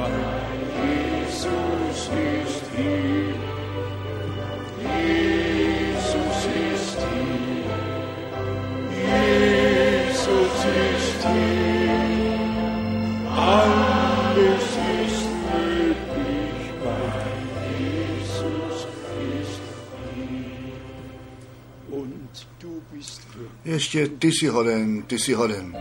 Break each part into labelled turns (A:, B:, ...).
A: Ještě ty jsi hoden, ty jsi hoden.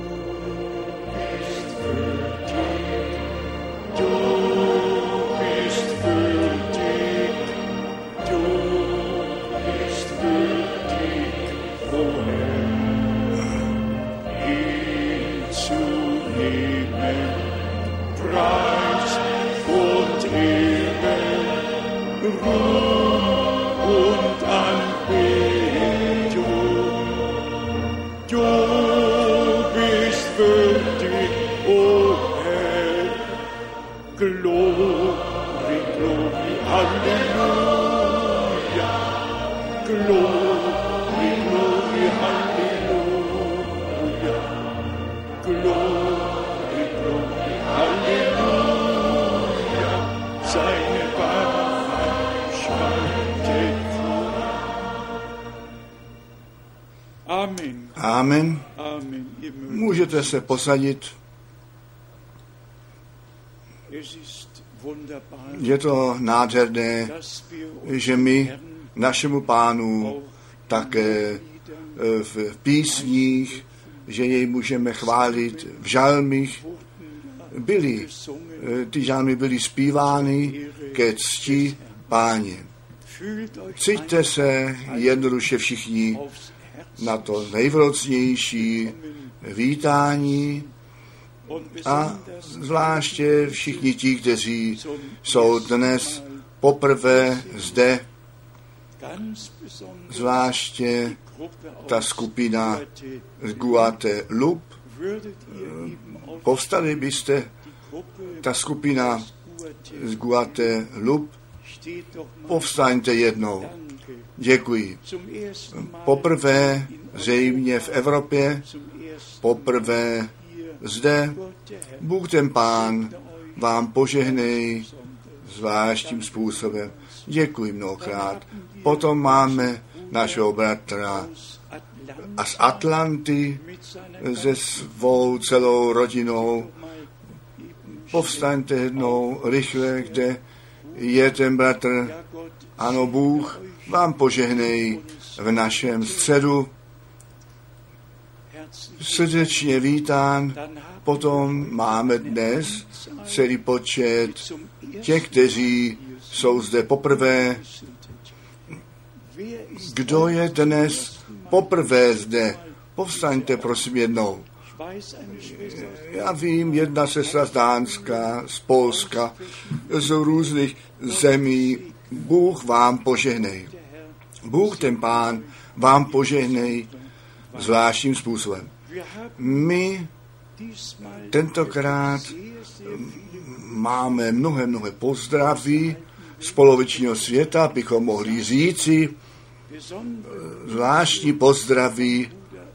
A: Amen. Můžete se posadit. Je to nádherné, že my našemu Pánu také v písních, že jej můžeme chválit v žalmích. Ty žalmy byly zpívány ke cti Páně. Cíťte se jednoduše všichni na to nejvrocnější vítání a zvláště všichni ti, kteří jsou dnes poprvé zde, zvláště ta skupina z Guadeloupe. Povstali byste, ta skupina z Guadeloupe, povstaňte jednou. Děkuji. Poprvé zřejmě v Evropě, poprvé zde, Bůh ten Pán vám požehnej zvláštním způsobem. Děkuji mnohokrát. Potom máme našeho bratra a z Atlanty se svou celou rodinou. Povstaňte jednou rychle, kde je ten bratr. Ano, Bůh vám požehnej v našem středu. Srdečně vítán. Potom máme dnes celý počet těch, kteří jsou zde poprvé. Kdo je dnes poprvé zde? Povstaňte prosím jednou. Já vím, jedna sestra z Dánska, z Polska, z různých zemí. Bůh vám požehnej. Bůh ten Pán vám požehnej zvláštním způsobem. My tentokrát máme mnohé pozdraví z polovičního světa, bychom mohli říci, zvláštní pozdraví.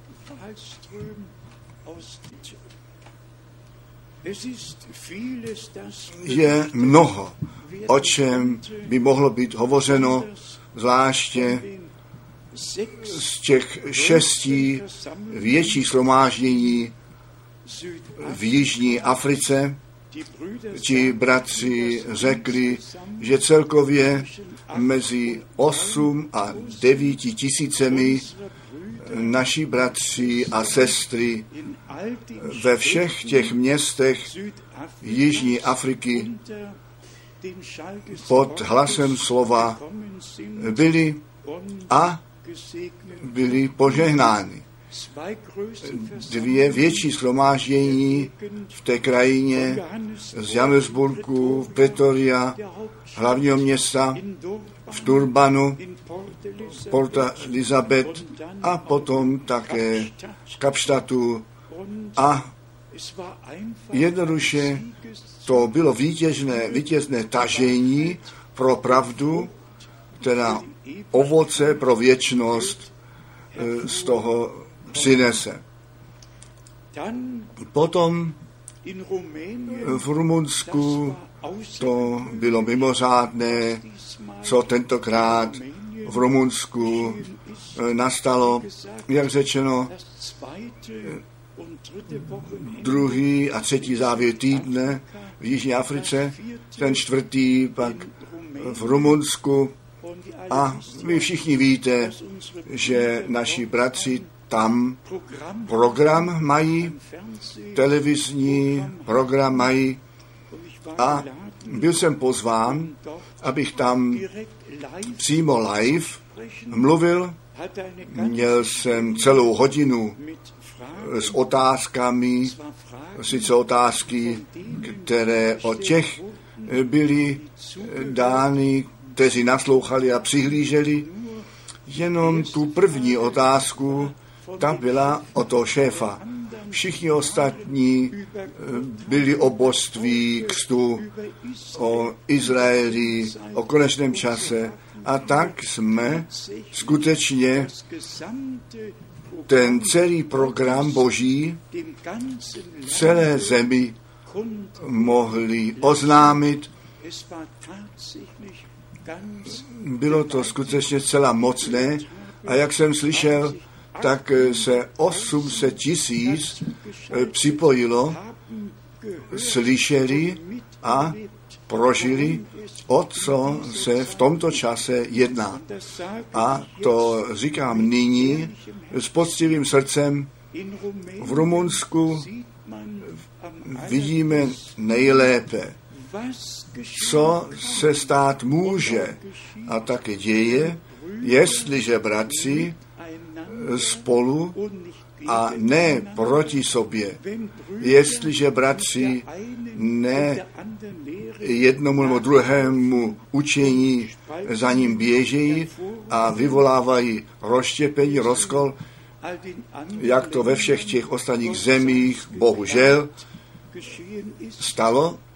A: Je mnoho, o čem by mohlo být hovořeno, zvláště z těch 6 větších shromáždění v Jižní Africe. Ti bratři řekli, že celkově mezi 8 a 9 tisícemi naši bratři a sestry ve všech těch městech Jižní Afriky pod hlasem slova byli požehnáni. 2 větší shromáždění v té krajině z Johannesburgu, v Pretoria, hlavního města, v Durbanu, Porta Elizabeth a potom také v Kapstadtu. A jednoduše to bylo vítězné tažení pro pravdu, která ovoce pro věčnost z toho přinese. Potom V Rumunsku to bylo mimořádné, co tentokrát v Rumunsku nastalo, jak řečeno, druhý a třetí závěr týdne v Jižní Africe, ten čtvrtý pak v Rumunsku. A vy všichni víte, že naši bratři tam program mají, televizní program mají, a byl jsem pozván, abych tam přímo live mluvil. Měl jsem celou hodinu s otázkami, sice otázky, které od těch byly dány, kteří naslouchali a přihlíželi. Jenom tu první otázku, ta byla o toho šéfa. Všichni ostatní byli o božství, křtu, o Izraeli, o konečném čase. A tak jsme skutečně ten celý program Boží celé zemi mohli oznámit. Bylo to skutečně zcela mocné a jak jsem slyšel, tak se 800 000 připojilo, slyšeli a prožili, o co se v tomto čase jedná. A to říkám nyní s poctivým srdcem. V Rumunsku vidíme nejlépe, co se stát může a také děje, jestliže bratři spolu a ne proti sobě, jestliže bratři ne jednomu nebo druhému učení za ním běžejí a vyvolávají rozštěpení, rozkol, jak to ve všech těch ostatních zemích bohužel stalo,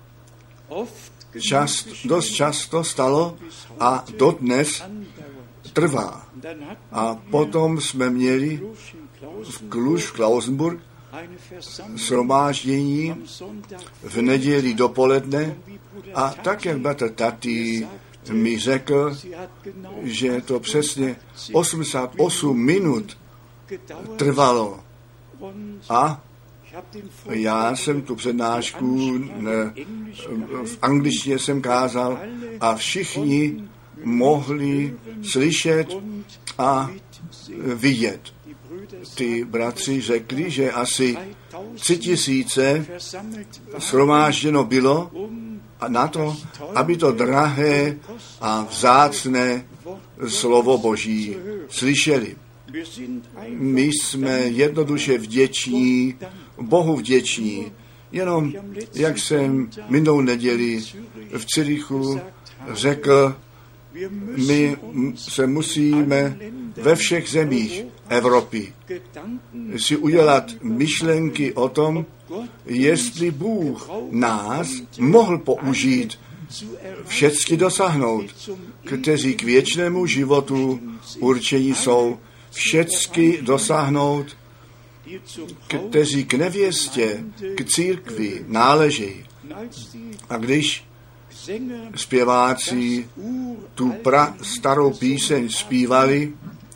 A: dost často stalo a dodnes trvá. A potom jsme měli v Kluž, v Klausenburg, shromáždění v neděli dopoledne a tak, jak bratr Tati mi řekl, že to přesně 88 minut trvalo. A já jsem tu přednášku v angličtině jsem kázal a všichni mohli slyšet a vidět. Ty bratři řekli, že asi 3000 shromážděno bylo na to, aby to drahé a vzácné slovo Boží slyšeli. My jsme jednoduše vděční, Bohu vděční. Jenom, jak jsem minulou neděli v Cirichu řekl, my se musíme ve všech zemích Evropy si udělat myšlenky o tom, jestli Bůh nás mohl použít všecky dosáhnout, kteří k věčnému životu určení jsou, všecky dosáhnout, kteří k nevěstě, k církvi náležejí. A když zpěváci tu starou píseň zpívali,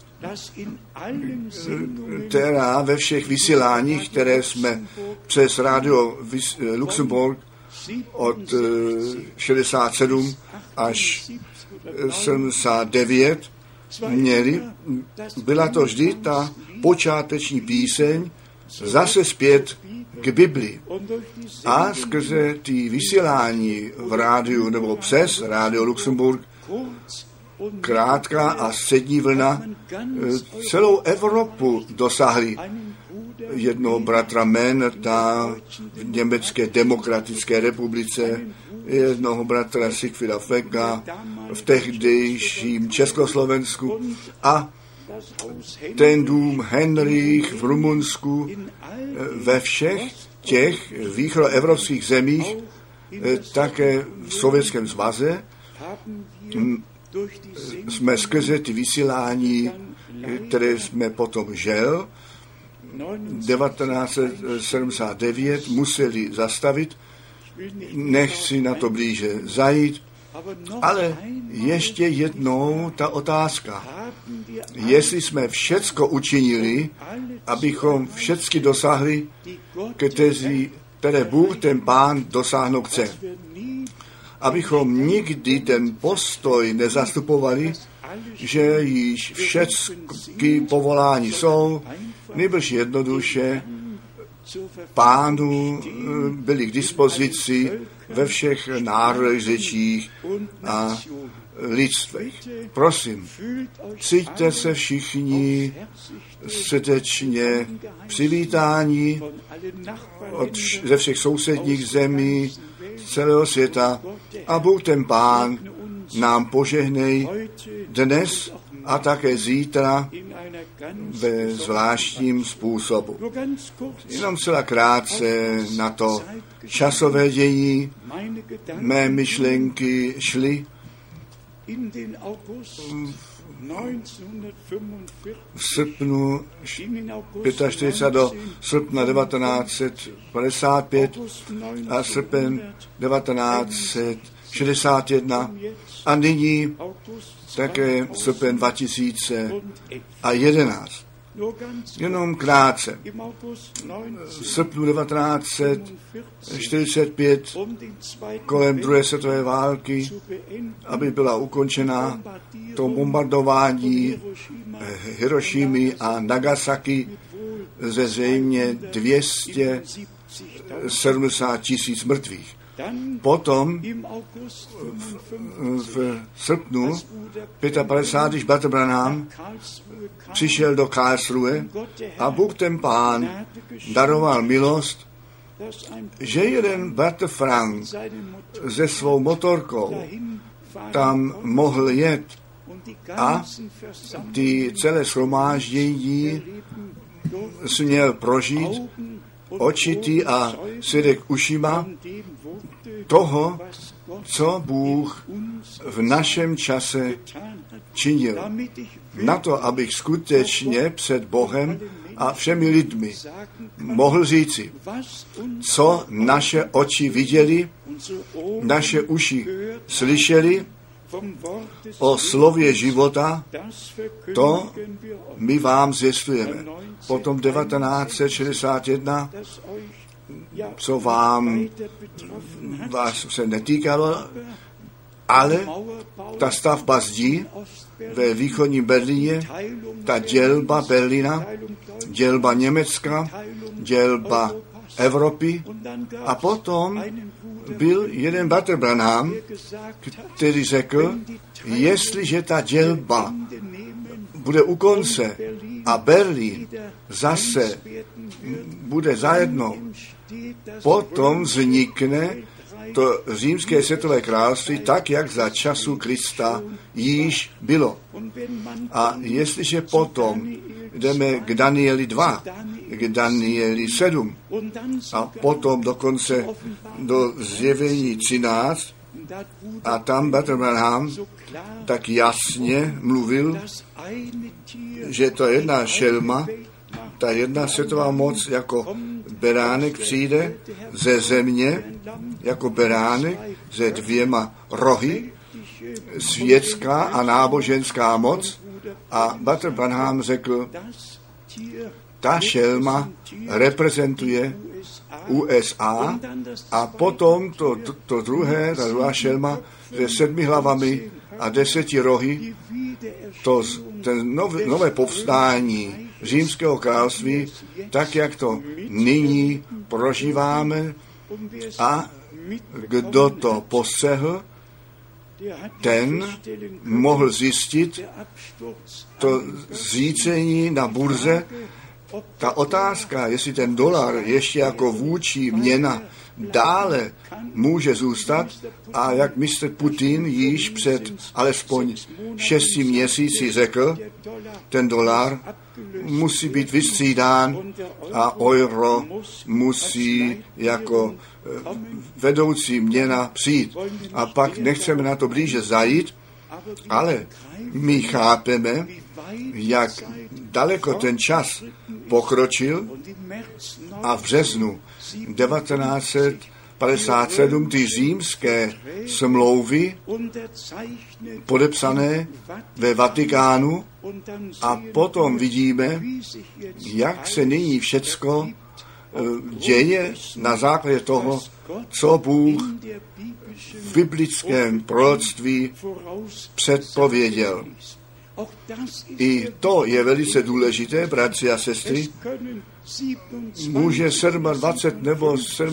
A: která ve všech vysíláních, které jsme přes Radio Luxemburg od 67 až 79 měli, byla to vždy ta počáteční píseň zase zpět k Biblii. A skrze ty vysílání v rádiu nebo přes Radio Luxemburg, krátká a střední vlna, celou Evropu dosáhli. Jednoho bratra Mennerta v Německé demokratické republice, jednoho bratra Siegfrieda Flecka v tehdejším Československu a ten dům Henrich v Rumunsku, ve všech těch východoevropských zemích, také v Sovětském svaze, jsme skrze ty vysílání, které jsme potom žel, 1979 museli zastavit. Nechci na to blíže zajít, ale ještě jednou ta otázka. Jestli jsme všecko učinili, abychom všecky dosáhli, které Bůh, ten Pán, dosáhnout chce. Abychom nikdy ten postoj nezastupovali, že již všechny povolání jsou, nebož jednoduše Pánu byli k dispozici ve všech národech, řečích a lidstvech. Prosím, cíťte se všichni srdečně přivítáni ze všech sousedních zemí, celého světa a Bůh ten Pán nám požehnej dnes a také zítra ve zvláštním způsobu. Jenom celá krátce na to časové dění mé myšlenky šly v srpnu 45 do srpna 1955 a srpen 1961 a nyní také srpen 2011. Jenom krátce. V srpnu 1945 kolem druhé světové války, aby byla ukončena to bombardování Hirošimy a Nagasaki ze zřejmě 270 000 mrtvých. Potom v srpnu 55, když Bratr Branham přišel do Karlsruhe a Bůh ten Pán daroval milost, že jeden bratr Frank se svou motorkou tam mohl jet a ty celé shromáždění směl prožít očitý a svědek ušima toho, co Bůh v našem čase činil. Na to, abych skutečně před Bohem a všemi lidmi mohl říci, co naše oči viděli, naše uši slyšeli o slově života, to my vám zvěstujeme. Potom 1961, co vás se netýkalo, ale ta stavba zdí ve východním Berlíně, ta dělba Berlína, dělba Německa, dělba Evropy a potom byl jeden bratr Branham, který řekl, jestliže ta dělba bude u konce a Berlín zase bude zajedno, potom vznikne to římské světové království tak, jak za času Krista již bylo. A jestliže potom jdeme k Danieli 2, k Danieli 7 a potom dokonce do Zjevení 13 a tam Bratr Branham tak jasně mluvil, že to jedna šelma, ta jedna světová moc jako beránek přijde ze země, jako beránek se 2 rohy, světská a náboženská moc. A Bratr Branham řekl, ta šelma reprezentuje USA a potom ta druhá šelma se 7 hlavami a 10 rohy, ten nové povstání římského království, tak jak to nyní prožíváme a kdo to postřehl, ten mohl zjistit to zřícení na burze. Ta otázka, jestli ten dolar ještě jako vůči měna dále může zůstat a jak mistr Putin již před alespoň 6 měsíci řekl, ten dolar musí být vystřídán a euro musí jako vedoucí měna přijít. A pak nechceme na to blíže zajít, ale my chápeme, jak daleko ten čas pokročil a v březnu 1957 ty římské smlouvy podepsané ve Vatikánu a potom vidíme, jak se nyní všecko děje na základě toho, co Bůh v biblickém proroctví předpověděl. I to je velice důležité, bratři a sestry. Může 27 nebo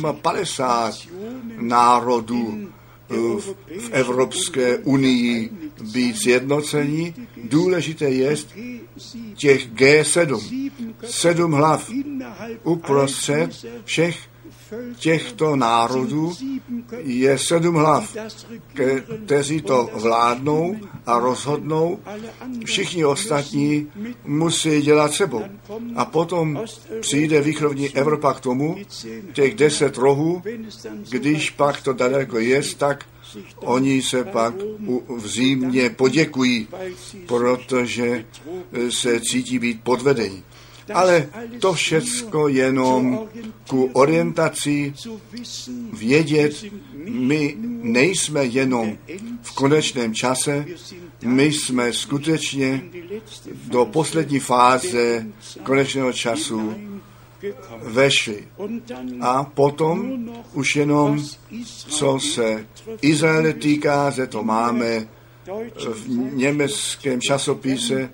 A: 57 národů v Evropské unii být sjednocení. Důležité je těch G7, 7 hlav uprostřed všech těchto národů je 7 hlav, kteří to vládnou a rozhodnou. Všichni ostatní musí dělat sebou. A potom přijde východní Evropa k tomu, těch 10 rohů, když pak to daleko je, tak oni se pak vzájemně poděkují, protože se cítí být podvedení. Ale to všecko jenom ku orientaci vědět, my nejsme jenom v konečném čase, my jsme skutečně do poslední fáze konečného času vešli. A potom už jenom, co se Izraele týká, že to máme v německém časopise,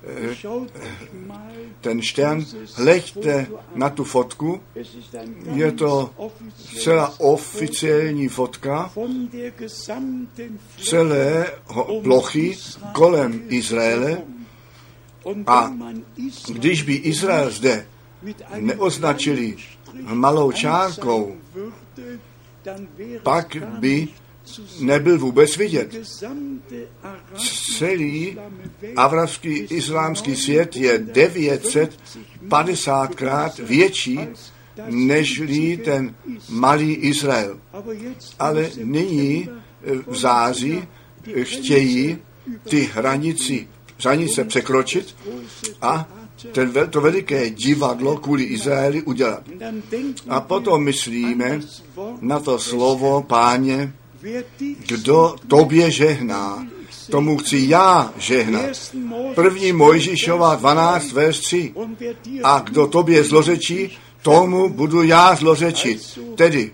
A: ten Stern, hleďte na tu fotku, je to celá oficiální fotka celé plochy kolem Izraele a když by Izrael zde neoznačili malou čárkou, pak by nebyl vůbec vidět. Celý arabský islámský svět je 950krát větší nežli ten malý Izrael. Ale nyní v září chtějí ty hranice překročit a to veliké divadlo kvůli Izraeli udělat. A potom myslíme na to slovo, Páně, kdo tobě žehná, tomu chci já žehnat. 1. Mojžíšova 12, verš 3. A kdo tobě zlořečí, tomu budu já zlořečit. Tedy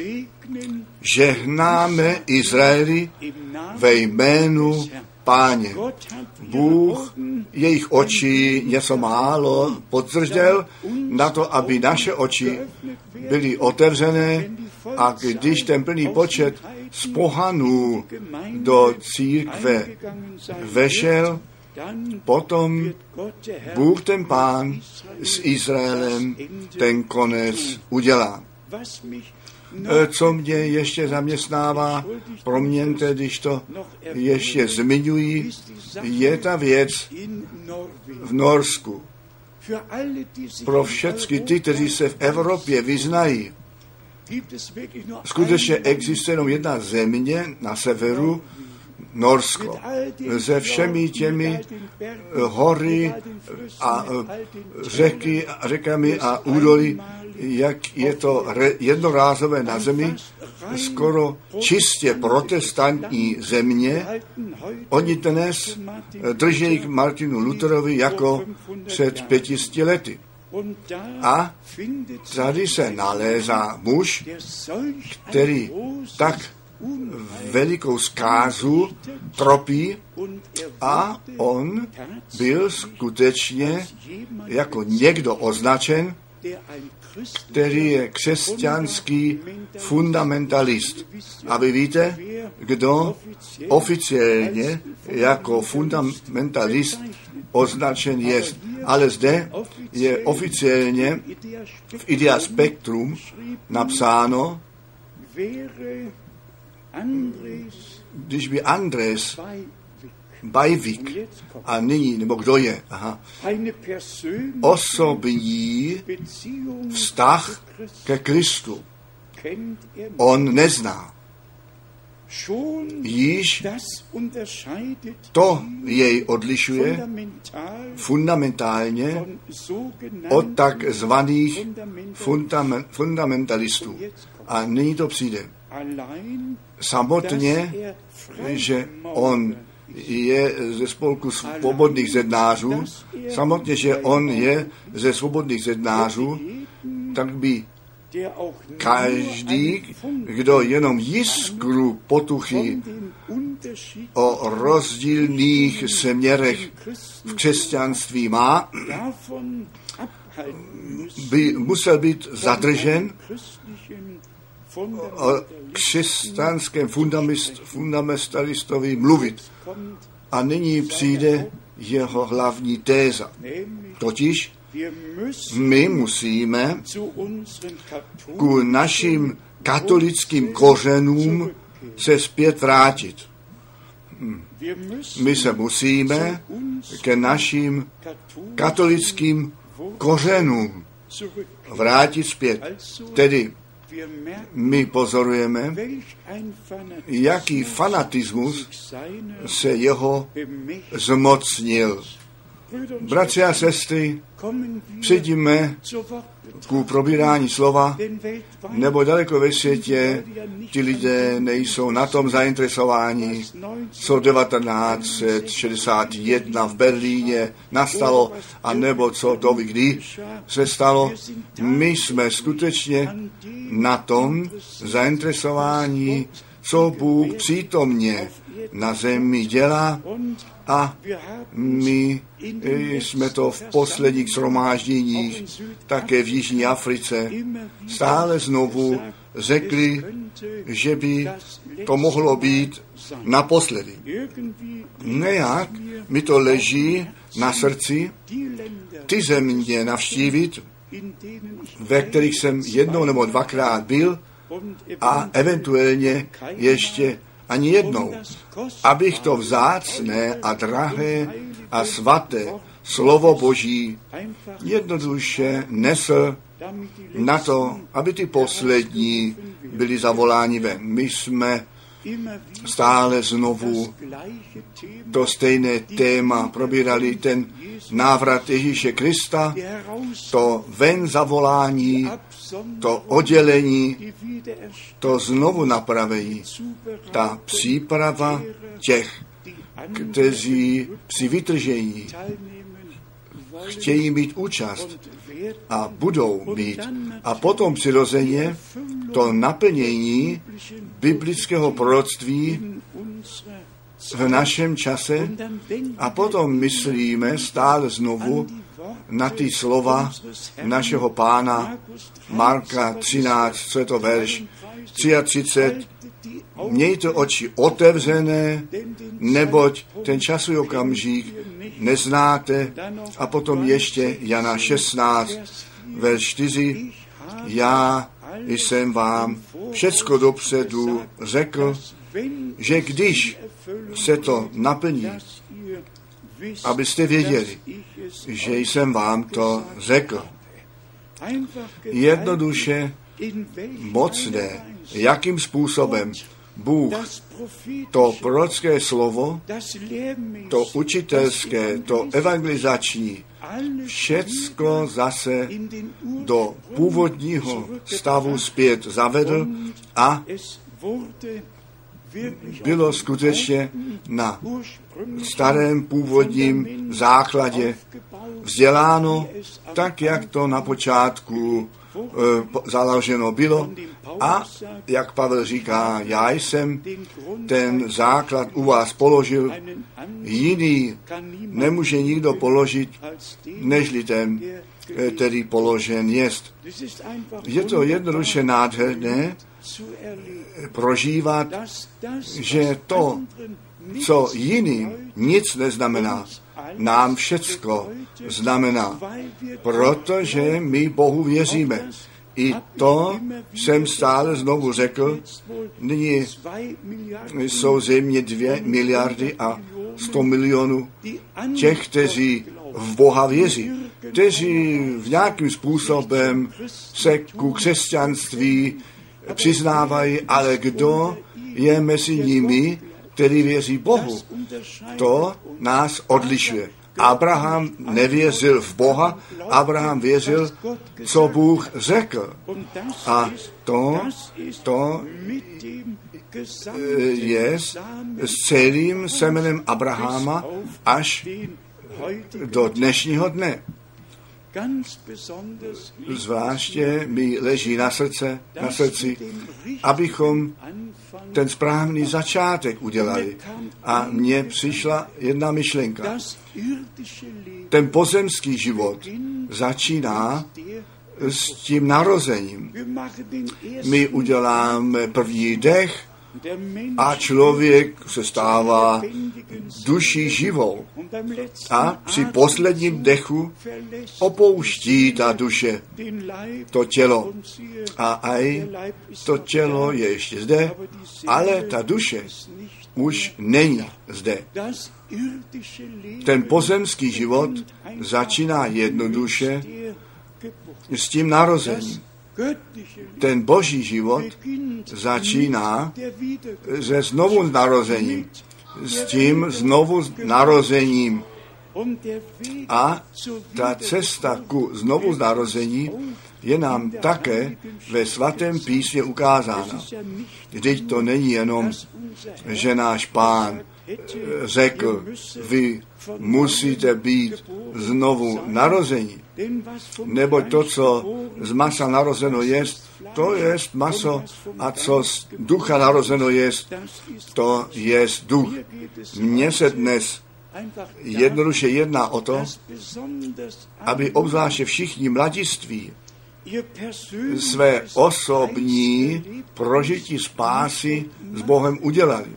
A: žehnáme Izraeli ve jménu Páně. Bůh jejich oči něco málo podzržděl na to, aby naše oči byly otevřené a když ten plný počet z pohanů do církve vešel, potom Bůh ten Pán s Izraelem ten konec udělá. Co mě ještě zaměstnává, promiňte, když to ještě zmiňuji, je ta věc v Norsku. Pro všechny ty, kteří se v Evropě vyznají, skutečně existuje jenom jedna země na severu, Norsko. Se všemi těmi hory a řekami a údolí, jak je to jednorázové na zemi, skoro čistě protestantní země, oni dnes drží k Martinu Lutherovi jako před 500 lety. A tady se nalézá muž, který tak velikou zkázu tropí a on byl skutečně jako někdo označen, který je křesťanský fundamentalist. A vy víte, kdo oficiálně jako fundamentalist označen je. Ale zde je oficiálně v Idea Spectrum napsáno, když by Andres Bajvik, a nyní, nebo kdo je, osobní vztah ke Kristu on nezná. již to jej odlišuje fundamentálně od takzvaných fundamentalistů. A nyní to přijde. Samotně, že on je ze spolku svobodných zednářů, samotně, že on je ze svobodných zednářů, tak by každý, kdo jenom jiskru potuchy o rozdílných směrech v křesťanství má, by musel být zadržen o křesťanském fundamentalistovi mluvit. A nyní přijde jeho hlavní téza. Totiž my musíme ku našim katolickým kořenům se zpět vrátit. My se musíme ke našim katolickým kořenům vrátit zpět. Tedy my pozorujeme, jaký fanatismus se jeho zmocnil. Bratři a sestry, přijdeme ku probírání slova, nebo daleko ve světě ti lidé nejsou na tom zainteresováni, co 1961 v Berlíně nastalo, a nebo co to kdy se stalo. My jsme skutečně na tom zainteresováni, co Bůh přítomně na zemi dělá, a my jsme to v posledních shromážděních také v Jižní Africe stále znovu řekli, že by to mohlo být naposledy. Nejak mi to leží na srdci ty země navštívit, ve kterých jsem jednou nebo dvakrát byl, a eventuálně ještě ani jednou, abych to vzácné a drahé a svaté slovo Boží jednoduše nesl na to, aby ty poslední byli zavoláni ven. My jsme stále znovu to stejné téma probírali, ten návrat Ježíše Krista, to ven zavolání, to oddělení, to znovu napraví, ta příprava těch, kteří při vytržení chtějí mít účast a budou mít. A potom přirozeně to naplnění biblického proroctví v našem čase, a potom myslíme stále znovu na ty slova našeho Pána Marka 13, co je to verš 33. Mějte oči otevřené, neboť ten časový okamžik neznáte. A potom ještě Jana 16, verš 4. Já jsem vám všecko dopředu řekl, že když se to naplní, abyste věděli, že jsem vám to řekl. Jednoduše mocné, jakým způsobem Bůh to prorocké slovo, to učitelské, to evangelizační, všecko zase do původního stavu zpět zavedl, a bylo skutečně na starém původním základě vzděláno, tak jak to na počátku založeno bylo. A jak Pavel říká, já jsem ten základ u vás položil, jiný nemůže nikdo položit, nežli ten, který položen jest. Je to jednoduše nádherné prožívat, že to, co jiným nic neznamená, nám všecko znamená, protože my Bohu věříme. I to jsem stále znovu řekl, nyní jsou země 2 miliardy a 100 milionů těch, kteří v Boha věří, kteří v nějakým způsobem se ku křesťanství přiznávají, ale kdo je mezi nimi, který věří Bohu. To nás odlišuje. Abraham nevěřil v Boha, Abraham věřil, co Bůh řekl. A to je s celým semenem Abrahama až do dnešního dne. Zvláště mi leží na srdci, abychom ten správný začátek udělali. A mně přišla jedna myšlenka. Ten pozemský život začíná s tím narozením. My uděláme první dech a člověk se stává duší živou. A při posledním dechu opouští ta duše to tělo. A aj to tělo je ještě zde, ale ta duše už není zde. Ten pozemský život začíná jednoduše s tím narozením. Ten boží život začíná se znovu narozením. S tím znovu narozením. A ta cesta ku znovu narození je nám také ve svatém písmě ukázána. Vždyť to není jenom, že náš Pán řekl, vy musíte být znovu narození. Neboť to, co z masa narozeno jest, to jest maso, a co z ducha narozeno jest, to jest duch. Mně se dnes jednoduše jedná o to, aby obzvláště všichni mladiství své osobní prožití spásy s Bohem udělali.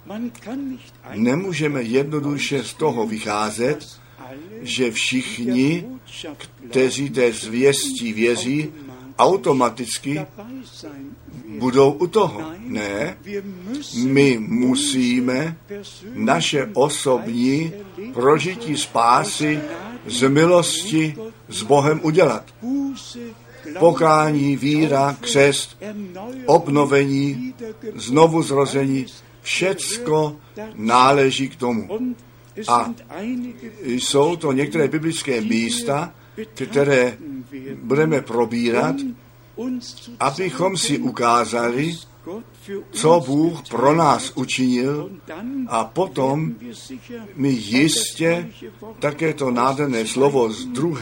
A: Nemůžeme jednoduše z toho vycházet, že všichni, kteří té zvěstí věří, automaticky budou u toho. Ne, my musíme naše osobní prožití spásy z milosti s Bohem udělat. Pokání, víra, křest, obnovení, znovuzrození, všecko náleží k tomu. A jsou to některé biblické místa, které budeme probírat, abychom si ukázali, co Bůh pro nás učinil, a potom my jistě také to nádherné slovo z 2.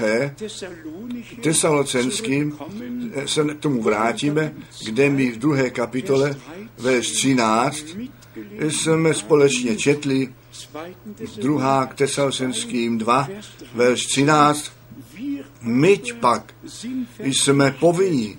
A: Tesalocenským se k tomu vrátíme, kde my v 2. kapitole verš 13 jsme společně četli 2. Tesalocenským 2, verš 13. Myť pak jsme povinni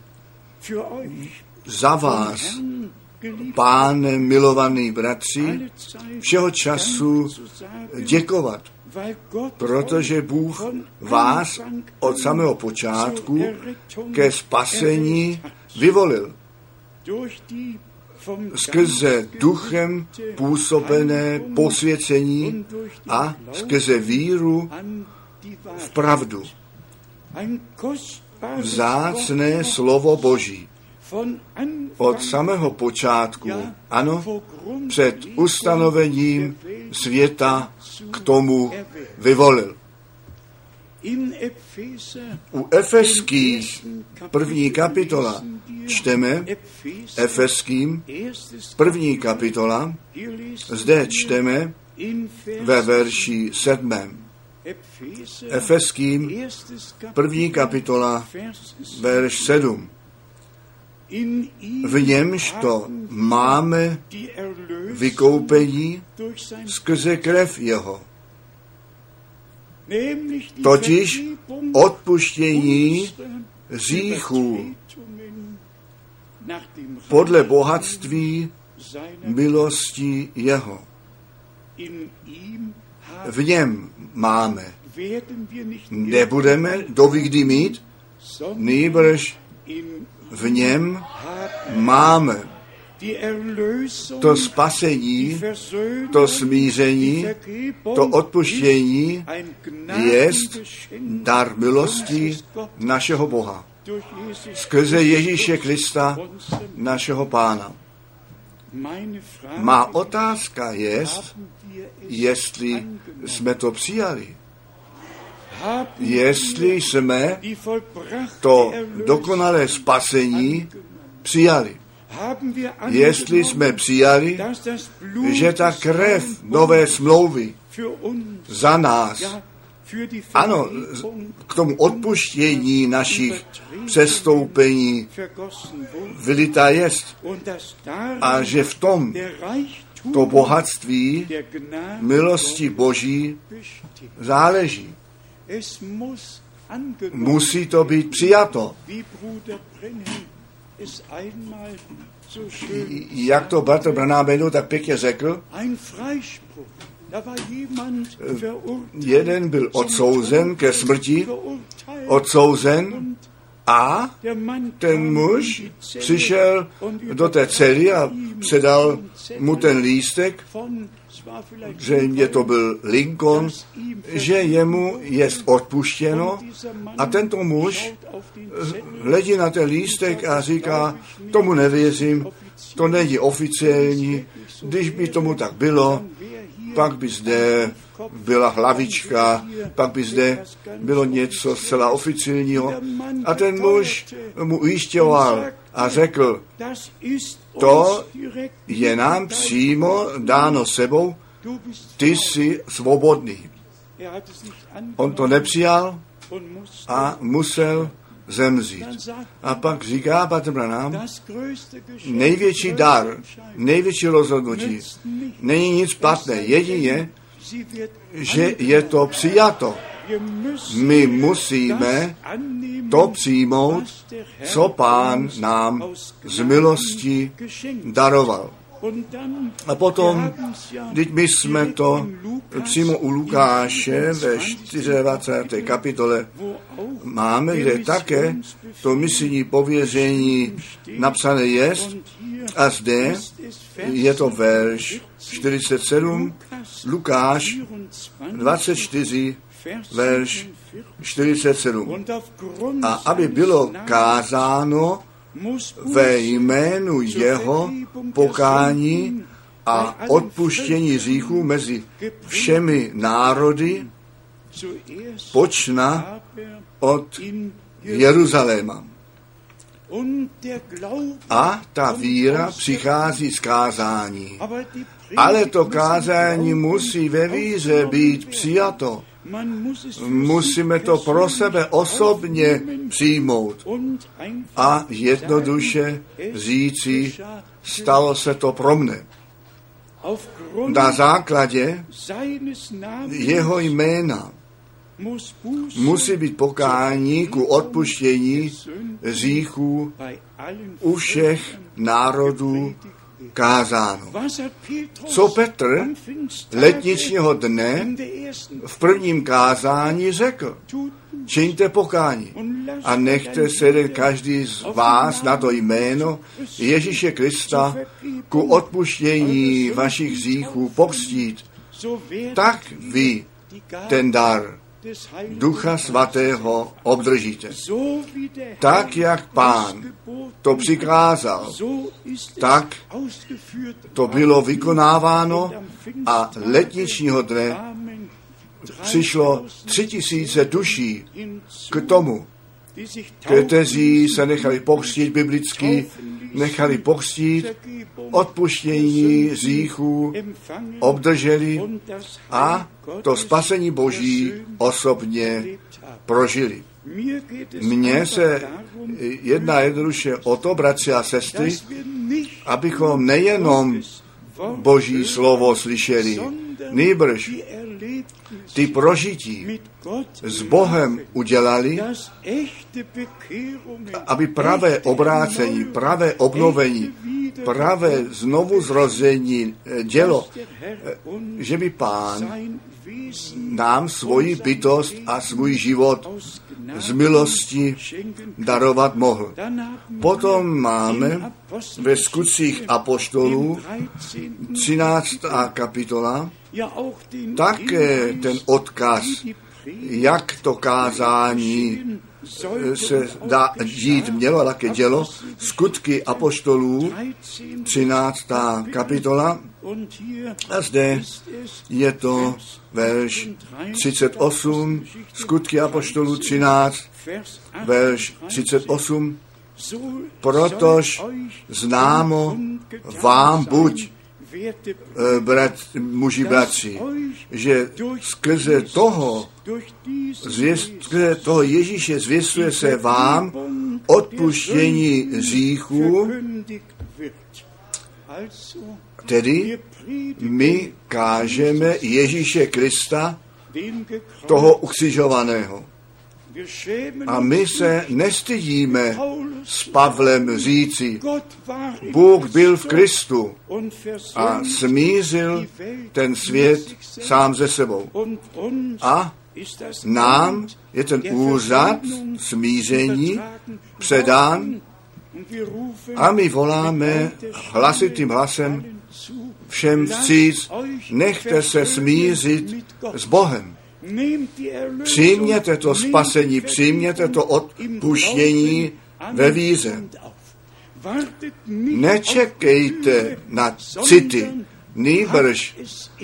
A: za vás, Pánem milovaní bratři, všeho času děkovat, protože Bůh vás od samého počátku ke spasení vyvolil. Skrze duchem působené posvěcení a skrze víru v pravdu. Vzácné slovo Boží. Od samého počátku, ano, před ustanovením světa k tomu vyvolil. U Efeských 1. kapitola čteme, Efeským 1. kapitola, zde čteme ve verši 7. Efeským 1. kapitola, verš 7. V němž to máme vykoupení skrze krev jeho. Totiž odpuštění hříchů podle bohatství milosti jeho. V něm máme. Nebudeme dovykdy mít, nýbrž v něm máme to spasení, to smíření, to odpuštění jest dar milosti našeho Boha. Skrze Ježíše Krista, našeho Pána. Má otázka je, jestli jsme to přijali. Jestli jsme to dokonalé spasení přijali. Jestli jsme přijali, že ta krev nové smlouvy za nás, ano, k tomu odpuštění našich přestoupení vylitá jest. A že v tom to bohatství milosti Boží záleží. Musí to být přijato. Jak to bratr Branham jednou tak pěkně řekl, jeden byl odsouzen ke smrti, a ten muž přišel do té cely a předal mu ten lístek, že to byl Lincoln, že jemu je odpuštěno, a tento muž hledí na ten lístek a říká, tomu nevěřím, to není oficiální, když by tomu tak bylo, pak by zde byla hlavička, pak by zde bylo něco zcela oficiálního. A ten muž mu ujišťoval a řekl, to je nám přímo dáno sebou, ty jsi svobodný. On to nepřijal a musel zemřít. A pak říká Bratr Branham, největší dar, největší rozhodnutí, není nic platné, jedině, že je to přijato. My musíme to přijmout, co Pán nám z milosti daroval. A potom, teď my jsme to přímo u Lukáše ve 24. kapitole máme, kde také to misijní pověření napsané jest, a zde je to verš 47, Lukáš 24, verš 47. A aby bylo kázáno ve jménu jeho pokání a odpuštění hříchů mezi všemi národy, počna od Jeruzaléma. A ta víra přichází z kázání. Ale to kázání musí ve víře být přijato. Musíme to pro sebe osobně přijmout a jednoduše říci, stalo se to pro mne. Na základě jeho jména musí být pokání ku odpuštění hříchů u všech národů kázáno. Co Petr letničního dne v prvním kázání řekl? Čiňte pokání a nechte se jeden každý z vás na to jméno Ježíše Krista ku odpuštění vašich hříchů pokřtít. Tak vy ten dar Ducha Svatého obdržíte. Tak, jak Pán to přikázal, tak to bylo vykonáváno a letničního dne přišlo 3000 duší k tomu, kteří se nechali pokřtít biblicky, nechali pokřtít, odpuštění hříchů obdrželi a to spasení Boží osobně prožili. Mně se jedná jednoduše o to, bratři a sestry, abychom nejenom Boží slovo slyšeli, nýbrž ty prožití s Bohem udělali, aby pravé obrácení, pravé obnovení, pravé znovuzrození dělo, že by Pán nám svoji bytost a svůj život z milosti darovat mohl. Potom máme ve Skutcích apoštolů 13. kapitola také ten odkaz, jak to kázání se dít mělo, také dělo. Skutky apoštolů, 13. kapitola, a zde je to verš 38, Skutky apoštolů 13, verš 38, protož známo vám buď, muži bratři, že skrze toho Ježíše zvěstuje se vám odpuštění hříchů, tedy my kážeme Ježíše Krista, toho ukřižovaného. A my se nestydíme s Pavlem říci, Bůh byl v Kristu a smířil ten svět sám ze sebou. A nám je ten úřad smíření předán a my voláme hlasitým hlasem všem vstříc, nechte se smířit s Bohem. Přijměte to spasení, přijměte to odpuštění ve víře. Nečekejte na city, nýbrž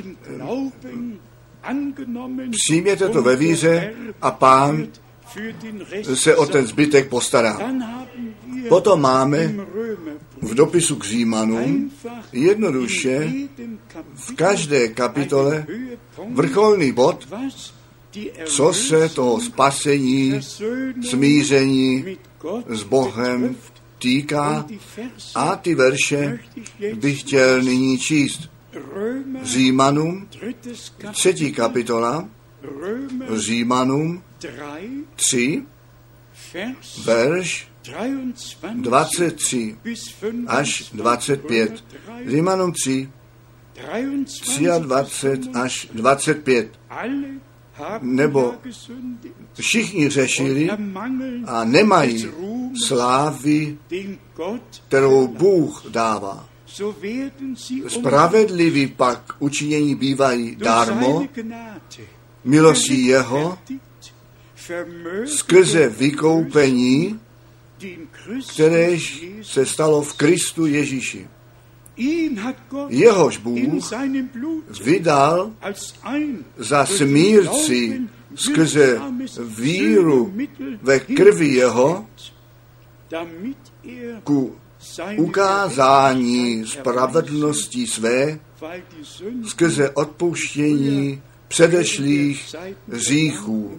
A: přijměte to ve víře a Pán se o ten zbytek postará. Potom máme v dopisu k Římanům jednoduše v každé kapitole vrcholný bod, co se toho spasení, smíření s Bohem týká, a ty verše bych chtěl nyní číst. Římanům, 3. kapitola, Římanům 3, verš 23 až 25. Římanům 3, 23 až 25. Nebo všichni řešili a nemají slávy, kterou Bůh dává. Spravedliví pak učinění bývají dármo, milostí jeho, skrze vykoupení, kteréž se stalo v Kristu Ježíši. Jehož Bůh vydal za smírci skrze víru ve krvi jeho ku ukázání spravedlnosti své skrze odpuštění předešlých hříchů.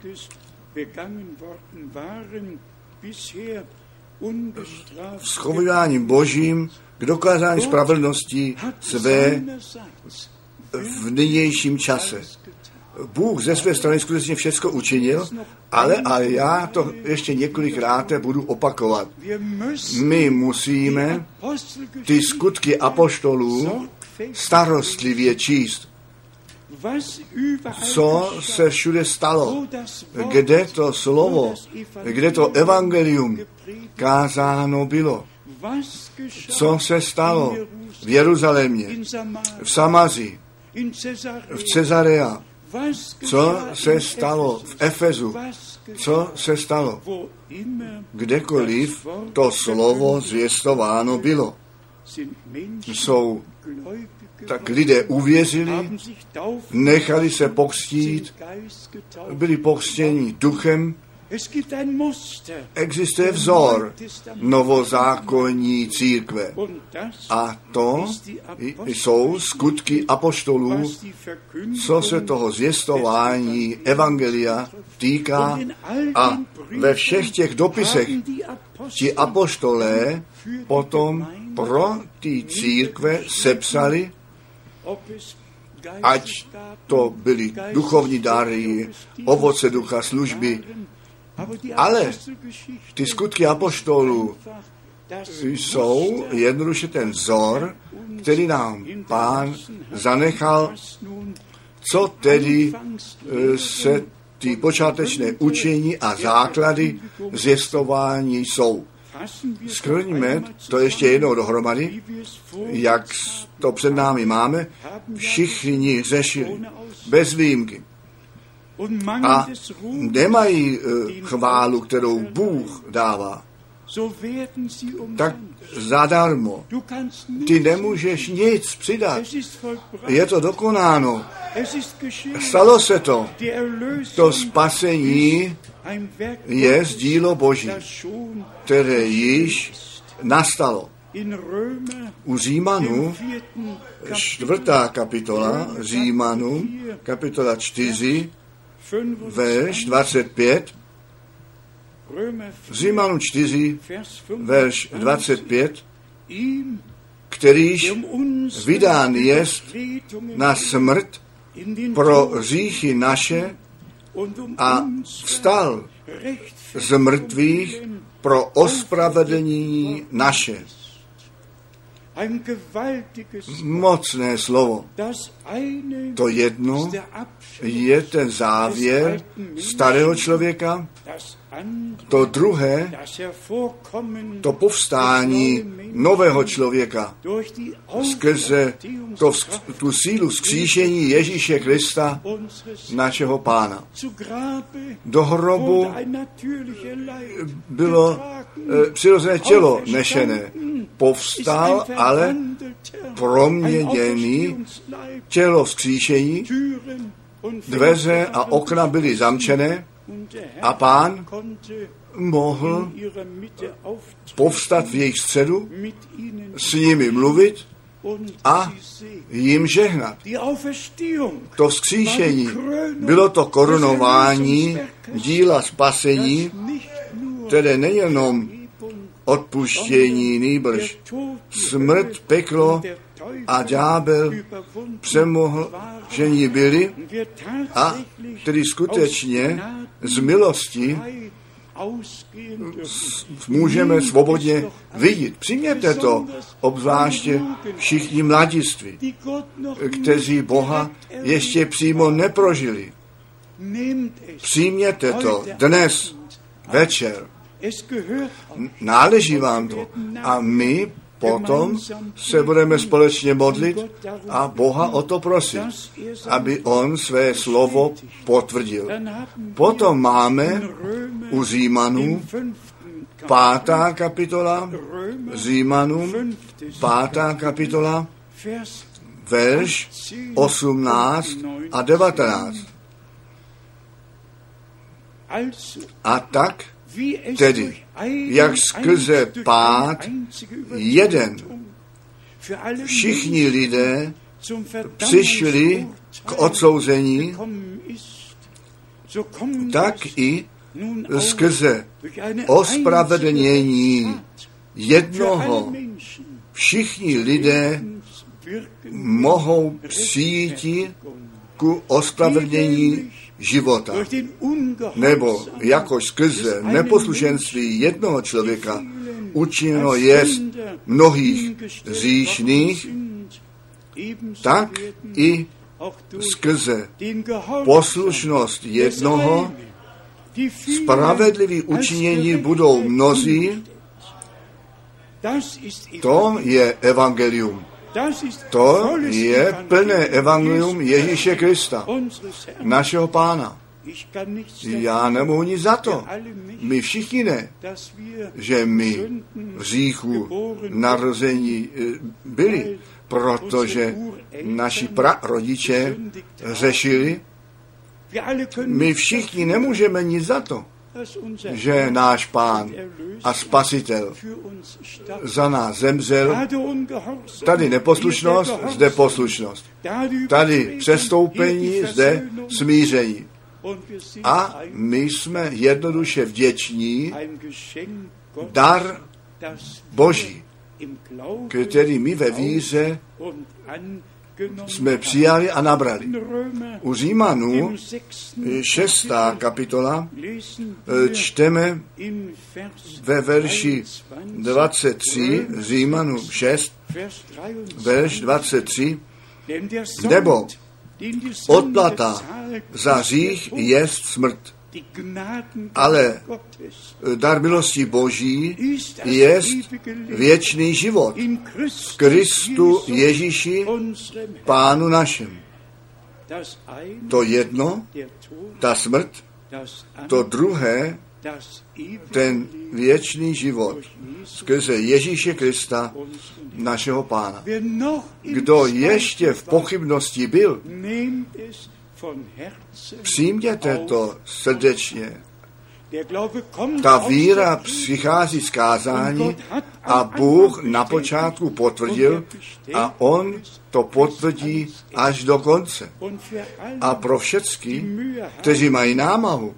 A: Schováním Božím k dokázání spravedlnosti své v nynějším čase. Bůh ze své strany skutečně všechno učinil, ale já to ještě několikrát budu opakovat. My musíme ty skutky apoštolů starostlivě číst. Co se všude stalo, kde to slovo, kde to evangelium kázáno bylo. Co se stalo v Jeruzalémě, v Samaři, v Cezarea, co se stalo v Efezu, co se stalo, kdekoliv to slovo zvěstováno bylo. Tak lidé uvěřili, nechali se pokřtít, byli pokřtěni duchem. Existuje vzor novozákonní církve. A to jsou skutky apoštolů, co se toho zvěstování evangelia týká. A ve všech těch dopisech ti apoštolé potom pro ty církve sepsali, ať to byly duchovní dary, ovoce ducha, služby, ale ty skutky apoštolů jsou jednoduše ten vzor, který nám Pán zanechal, co tedy se ty počátečné učení a základy zvěstování jsou. Shrňme to ještě jednou dohromady, jak to před námi máme. Všichni řešili, bez výjimky. a nemají chválu, kterou Bůh dává, tak zadarmo. Ty nemůžeš nic přidat. Je to dokonáno. Stalo se to. To spasení je dílo Boží, které již nastalo. U Římanů, 4. kapitola, Římanů, kapitola 4, verš 25, Římanů 4, verš 25, kterýž vydán jest na smrt pro hříchy naše a vstal z mrtvých pro ospravedlnění naše. Mocné slovo. To jedno je ten závěr starého člověka, to druhé, to povstání nového člověka skrze tu sílu vzkříšení Ježíše Krista, našeho Pána. Do hrobu bylo přirozené tělo nešené. Povstal, ale proměněný, tělo vzkříšení, dveře a okna byly zamčené a Pán mohl povstat v jejich středu, s nimi mluvit a jim žehnat. To vzkříšení bylo to korunování díla spasení, které nejenom odpuštění, nýbrž smrt, peklo a ďábel přemoženi byli a tedy skutečně z milosti můžeme svobodně vidět. Přijměte to, obzvláště všichni mladiství, kteří Boha ještě přímo neprožili. Přijměte to dnes večer. Náleží vám to. A my potom se budeme společně modlit a Boha o to prosit, aby on své slovo potvrdil. Potom máme u Římanů 5. kapitola, Římanům 5. kapitola, verš 18 a 19. A tak tedy, jak skrze pád jeden všichni lidé přišli k odsouzení, tak i skrze ospravedlnění jednoho všichni lidé mohou přijít ku ospravedlnění života. Nebo jakož skrze neposlušenství jednoho člověka učiněno jest mnohých hříšných, tak i skrze poslušnost jednoho spravedlivý učinění budou mnozí. To je evangelium. To je plné evangelium Ježíše Krista, našeho Pána. Já nemohu nic za to. My všichni ne, že my v hříchu narození byli, protože naši prarodiče řešili. My všichni nemůžeme nic za to, že náš Pán a Spasitel za nás zemřel. Tady neposlušnost, zde poslušnost. Tady přestoupení, zde smíření. A my jsme jednoduše vděční, dar Boží, který my ve víře jsme přijali a nabrali. U Římanů 6. kapitola čteme ve verši 23, Římanů 6, verš 23, nebo odplata za hřích jest smrt, ale dar milosti Boží jest věčný život v Kristu Ježíši, Pánu našem. To jedno, ta smrt, to druhé, ten věčný život skrze Ježíše Krista, našeho Pána. Kdo ještě v pochybnosti byl, přijměte to srdečně. Ta víra přichází z kázání a Bůh na počátku potvrdil a on to potvrdí až do konce. A pro všechny, kteří mají námahu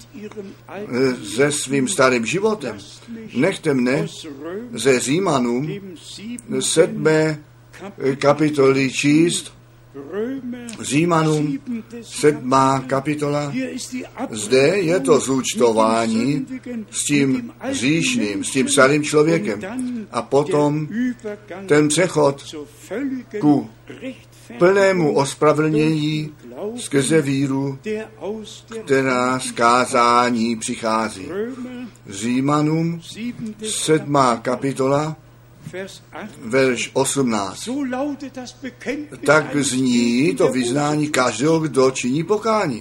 A: se svým starým životem, nechte mne ze Římanům 7. kapitoly číst. Římanům 7. kapitola. Zde je to zúčtování s tím hříšným, s tím starým člověkem. A potom ten přechod ku plnému ospravedlnění skrze víru, která z kázání přichází. Římanům 7. kapitola, verš 18. Tak zní to vyznání každého, kdo činí pokání.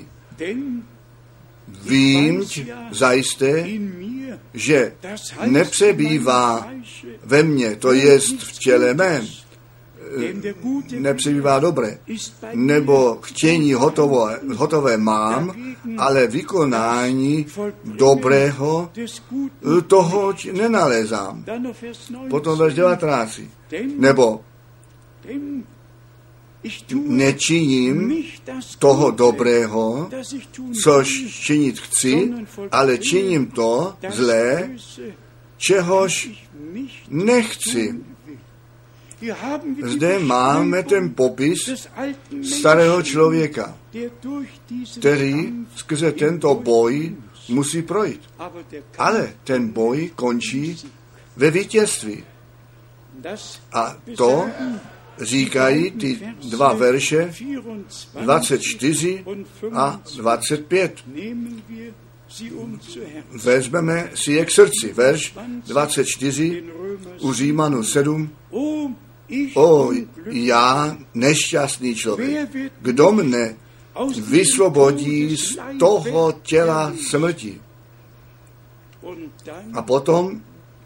A: Vím zajisté, že nepřebývá ve mně, to jest v těle mém, nepřebývá dobré, nebo chtění hotové mám, ale vykonání dobrého toho nenalézám. Potom verš 19. Nebo nečiním toho dobrého, což činit chci, ale činím to zlé, čehož nechci. Zde máme ten popis starého člověka, který skrze tento boj musí projít. Ale ten boj končí ve vítězství. A to říkají ty dva verše 24 a 25. Vezmeme si je k srdci. Verš 24 u Římanu 7. O, já nešťastný člověk, kdo mne vysvobodí z toho těla smrti. A potom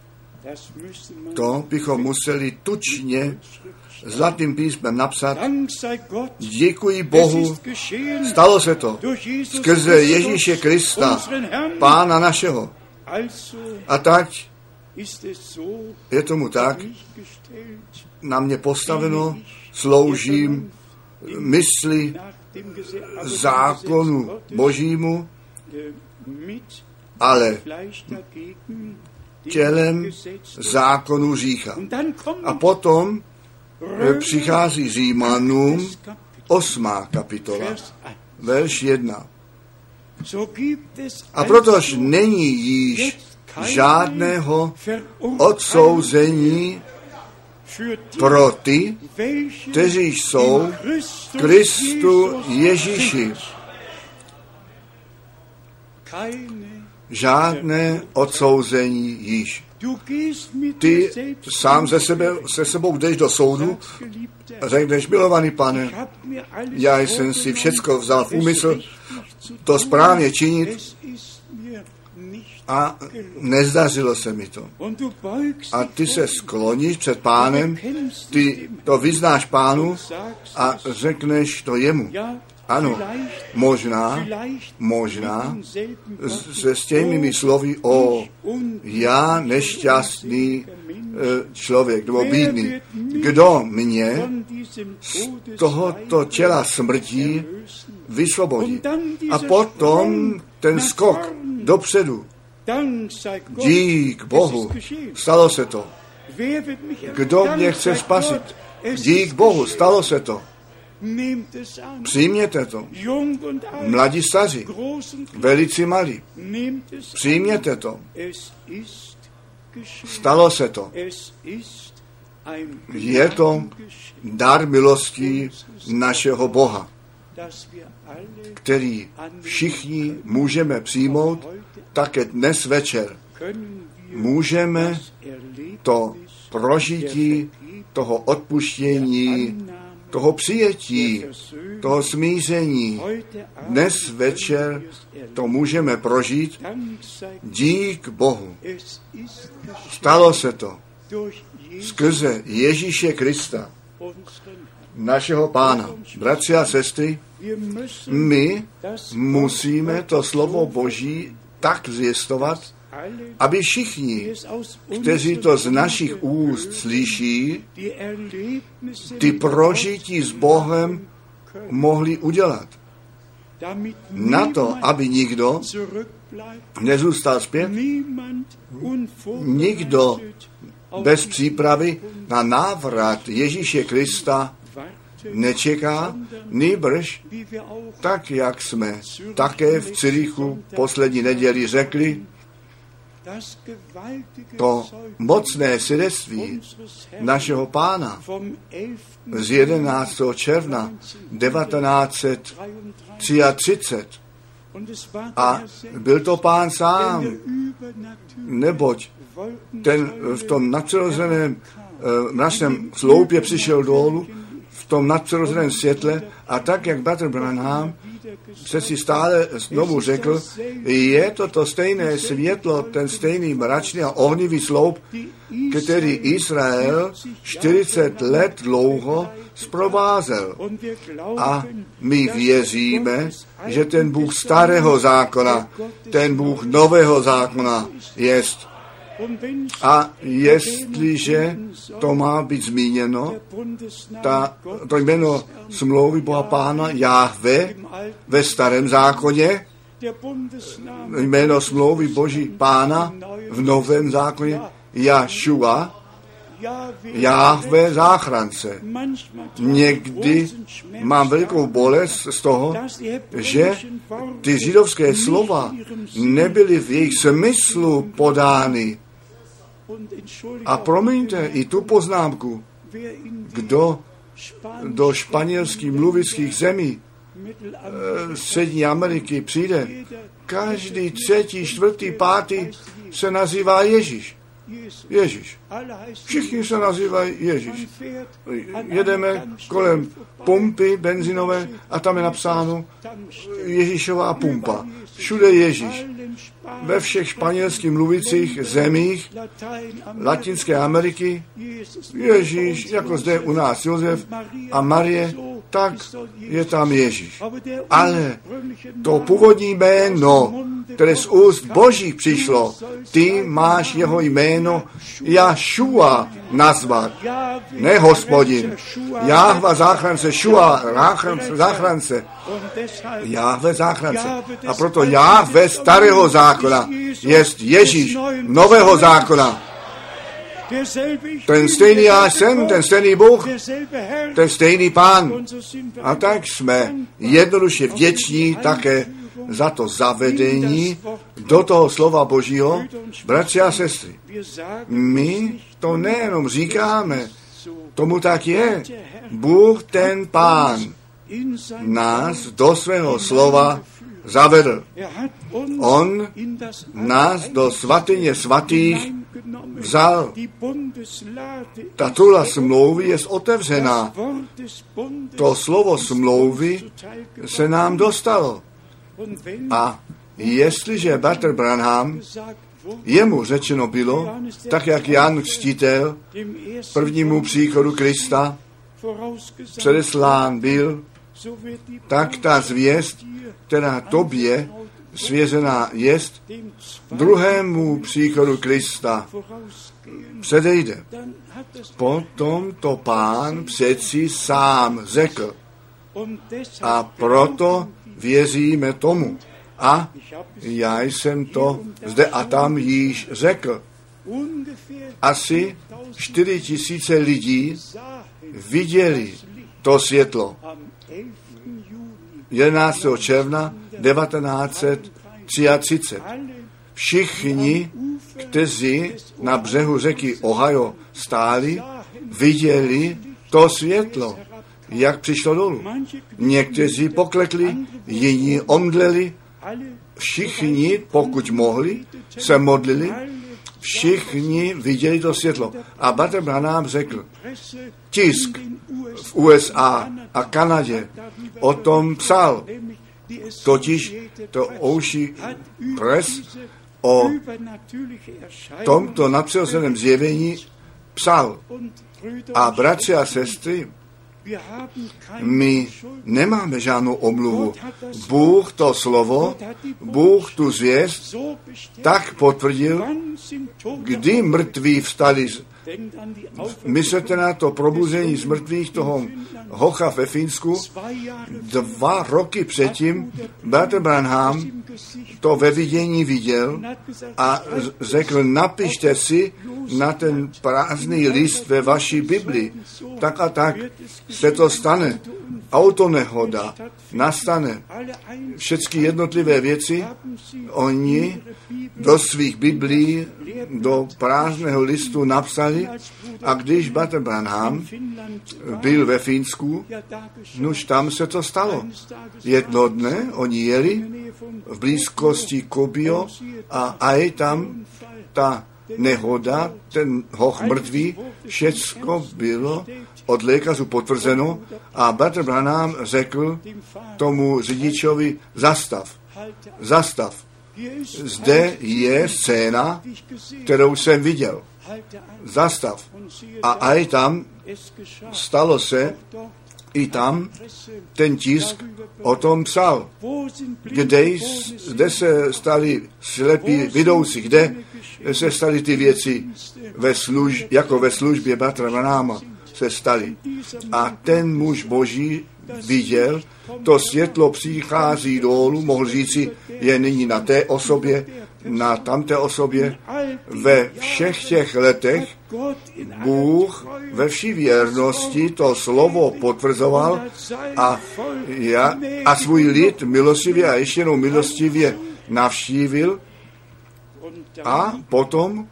A: to bychom museli tučně zlatým písmem napsat: děkuji Bohu, stalo se to skrze Ježíše Krista, Pána našeho. A tak je tomu tak, na mě postaveno, sloužím mysli zákonu Božímu, ale tělem zákonu hřícha. A potom přichází Římanům 8. kapitola, verš 1. A protože není již žádného odsouzení pro ty, kteří jsou v Kristu Ježíši. Žádné odsouzení již. Ty sám se sebou jdeš do soudu a řekneš: milovaný Pane, já jsem si všecko vzal v úmysl to správně činit a nezdařilo se mi to. A ty se skloníš před Pánem, ty to vyznáš Pánu a řekneš to jemu. Ano, možná se stejnými slovy: o, já nešťastný člověk, nebo bídný. Kdo mě z tohoto těla smrti vysvobodí? A potom ten skok dopředu. Dík Bohu, stalo se to. Kdo mě chce spasit? Dík Bohu, stalo se to. Přijměte to. Mladí staří, velici malí, přijměte to. Stalo se to. Je to dar milostí našeho Boha, který všichni můžeme přijmout. Také dnes večer můžeme to prožití toho odpuštění toho přijetí, toho smíření. Dnes večer to můžeme prožít dík Bohu. Stalo se to skrze Ježíše Krista, našeho Pána. Bratři a sestry, my musíme to slovo Boží tak zvěstovat, aby všichni, kteří to z našich úst slyší, ty prožití s Bohem mohli udělat. Na to, aby nikdo nezůstal zpět, nikdo bez přípravy na návrat Ježíše Krista nečeká, nýbrž, tak jak jsme také v Cyrichu poslední neděli řekli, to mocné svědectví našeho Pána z 11. června 1933. A byl to Pán sám, neboť ten v tom nadpřirozeném našem sloupě přišel dolů, v tom nadpřirozeném světle, a tak, jak bratr Branham se si stále znovu řekl, je to stejné světlo, ten stejný mračný a ohnivý sloup, který Izrael 40 let dlouho zprovázel. A my věříme, že ten Bůh starého zákona, ten Bůh nového zákona jest. A jestliže to má být zmíněno, to jméno smlouvy Boha Pána Jahve ve starém zákoně, jméno smlouvy Boží Pána v novém zákoně Jašua, Jahve záchrance. Někdy mám velikou bolest z toho, že ty židovské slova nebyly v jejich smyslu podány. A promiňte i tu poznámku, kdo do španělských mluvických zemí Střední Ameriky přijde, každý 3., 4., 5. se nazývá Ježíš. Ježíš. Všichni se nazývají Ježíš. Jedeme kolem pumpy benzinové a tam je napsáno Ježíšová pumpa. Všude Ježíš. Ve všech španělských mluvících zemích Latinské Ameriky Ježíš, jako zde u nás Josef a Marie, tak je tam Ježíš. Ale to původní jméno, které z úst Božích přišlo, ty máš jeho jméno Jašua nazvat. Ne Hospodin. Jahva záchrance, Šua záchrance. Jahve záchrance. A proto Jahve starého zákona jest Ježíš nového zákona. Ten stejný já jsem, ten stejný Bůh, ten stejný Pán. A tak jsme jednoduše vděční také za to zavedení do toho slova Božího. Bratři a sestry, my to nejenom říkáme, tomu tak je. Bůh ten Pán nás do svého slova zavedl. On nás do svatyně svatých vzal. Ta trula smlouvy je otevřená. To slovo smlouvy se nám dostalo. A jestliže bratr Branham, jemu řečeno bylo, tak jak Jan Křtitel prvnímu příchodu Krista předeslán byl, tak ta zvěst, která tobě svěřená jest, druhému příchodu Krista předejde. Potom to Pán přeci sám řekl. A proto věříme tomu. A já jsem to zde a tam již řekl. Asi 4 000 lidí viděli to světlo. 11. června 1933. Všichni, kteří na břehu řeky Ohio stáli, viděli to světlo, jak přišlo dolů. Někteří poklekli, jiní omdleli, všichni, pokud mohli, se modlili všichni viděli to světlo. A Bratr Branham řekl, tisk v USA a Kanadě o tom psal, totiž to Ocean Press o tomto nadpřirozeném zjevení psal. A bratři a sestry, my nemáme žádnou omluvu. Bůh to slovo, Bůh tu zvěst tak potvrdil, kdy mrtví vstali. Myslete na to probuzení z mrtvých toho hocha ve Finsku. 2 roky předtím Bratr Branham to ve vidění viděl a řekl, napište si na ten prázdný list ve vaší Bibli. Tak a tak se to stane. Autonehoda nastane. Všechny jednotlivé věci oni do svých Biblií, do prázdného listu napsali a když Bratr Branham byl ve Finsku, nuž tam se to stalo. Jedno dne oni jeli v blízkosti Kobio a aj tam ta nehoda, ten hoch mrtvý, všecko bylo od lékařů potvrzeno a Bratr Branham řekl tomu řidičovi, zastav. Zde je scéna, kterou jsem viděl. Zastav. A aj tam stalo se, i tam ten tisk o tom psal. Kde se stali slepí vidoucí, kde se staly ty věci jako ve službě Bratra Branhama se staly. A ten muž Boží viděl, to světlo přichází dolů, mohl říci, je nyní na té osobě, na tamté osobě. Ve všech těch letech Bůh ve vší věrnosti to slovo potvrzoval a svůj lid milostivě a ještě jednou milostivě navštívil a potom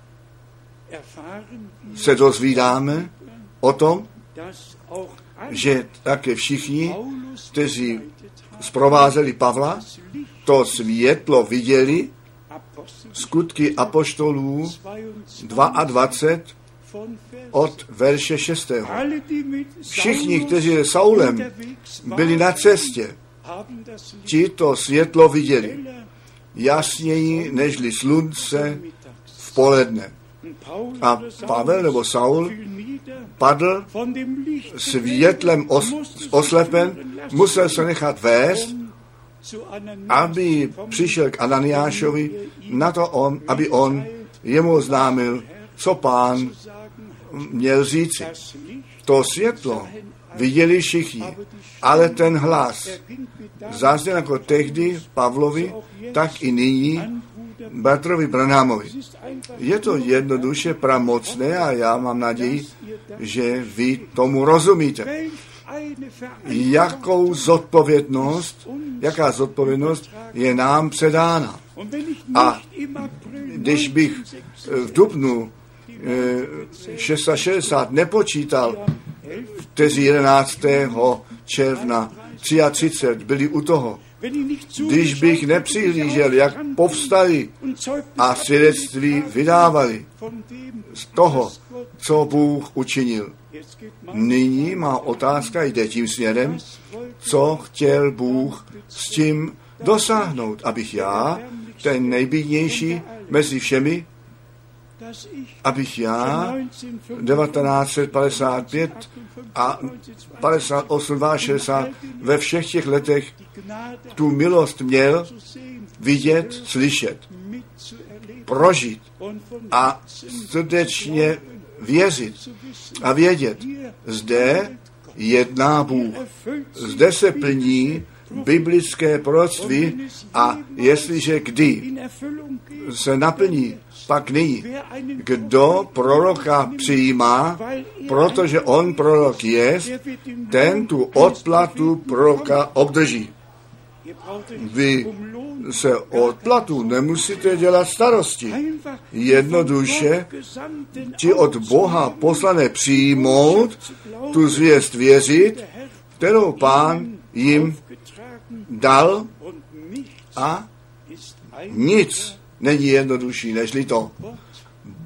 A: se dozvídáme o tom, že také všichni, kteří zprovázeli Pavla, to světlo viděli, Skutky apoštolů 22 od verše 6. Všichni, kteří s Saulem byli na cestě, ti to světlo viděli jasněji nežli slunce v poledne. A Pavel nebo Saul padl světlem oslepen, musel se nechat vést, aby přišel k Ananiášovi na to aby on jemu oznámil, co Pán měl říci. To světlo viděli všichni, ale ten hlas zazněl jako tehdy Pavlovi, tak i nyní bratrovi Branhamovi. Je to jednoduše pramocné a já mám naději, že vy tomu rozumíte. Jaká zodpovědnost je nám předána. A když bych v dubnu 660 nepočítal, kteří 11. června 33 byli u toho, když bych nepřihlížel, jak povstali a svědectví vydávali z toho, co Bůh učinil. Nyní má otázka jde tím směrem, co chtěl Bůh s tím dosáhnout, abych já, ten nejbídnější mezi všemi, abych já 1955 a 58, 60 ve všech těch letech tu milost měl vidět, slyšet, prožít a srdečně věřit a vědět, zde jedná Bůh. Zde se plní biblické proroctví a jestliže kdy se naplní, pak nyní. Kdo proroka přijímá, protože on prorok je, ten tu odplatu proroka obdrží. Vy se odplatu nemusíte dělat starosti. Jednoduše ti od Boha poslané přijmout, tu zvěst věřit, kterou Pán jim dal a nic není jednodušší nežli to.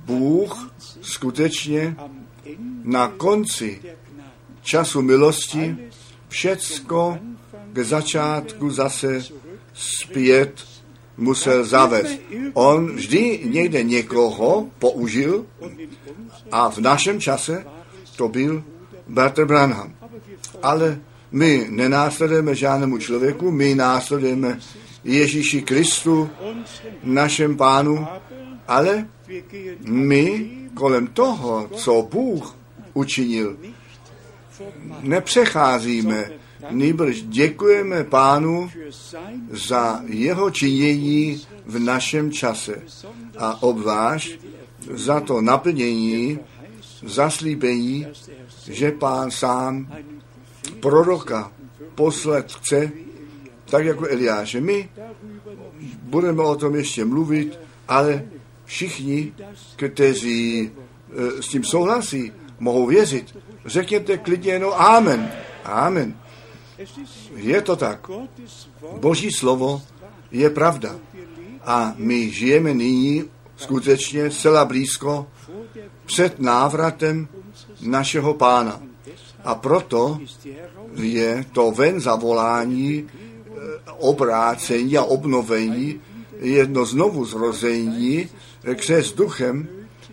A: Bůh skutečně na konci času milosti všecko k začátku zase zpět musel zavést. On vždy někde někoho použil a v našem čase to byl bratr Branham. Ale my nenásledujeme žádnému člověku, my následujeme Ježíši Kristu, našem Pánu, ale my kolem toho, co Bůh učinil, nepřecházíme, nýbrž děkujeme Pánu za jeho činění v našem čase a obzvlášť za to naplnění, zaslíbení, že Pán sám proroka poslat chce, tak jako Eliáše. My budeme o tom ještě mluvit, ale všichni, kteří s tím souhlasí, mohou věřit. Řekněte klidně jenom amen. Amen. Je to tak. Boží slovo je pravda. A my žijeme nyní skutečně zcela blízko před návratem našeho Pána. A proto je to ven zavolání, obrácení a obnovení, jedno znovu zrození, křest duchem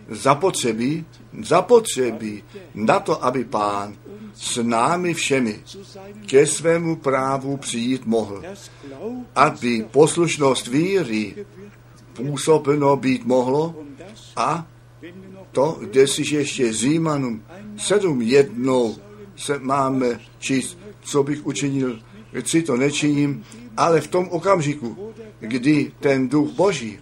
A: zapotřebí na to, aby Pán s námi všemi ke svému právu přijít mohl. Aby poslušnost víry působeno být mohlo a to, kde si ještě Římanům 7:1 se máme číst, co bych učinil, si to nečiním, ale v tom okamžiku, kdy ten duch Boží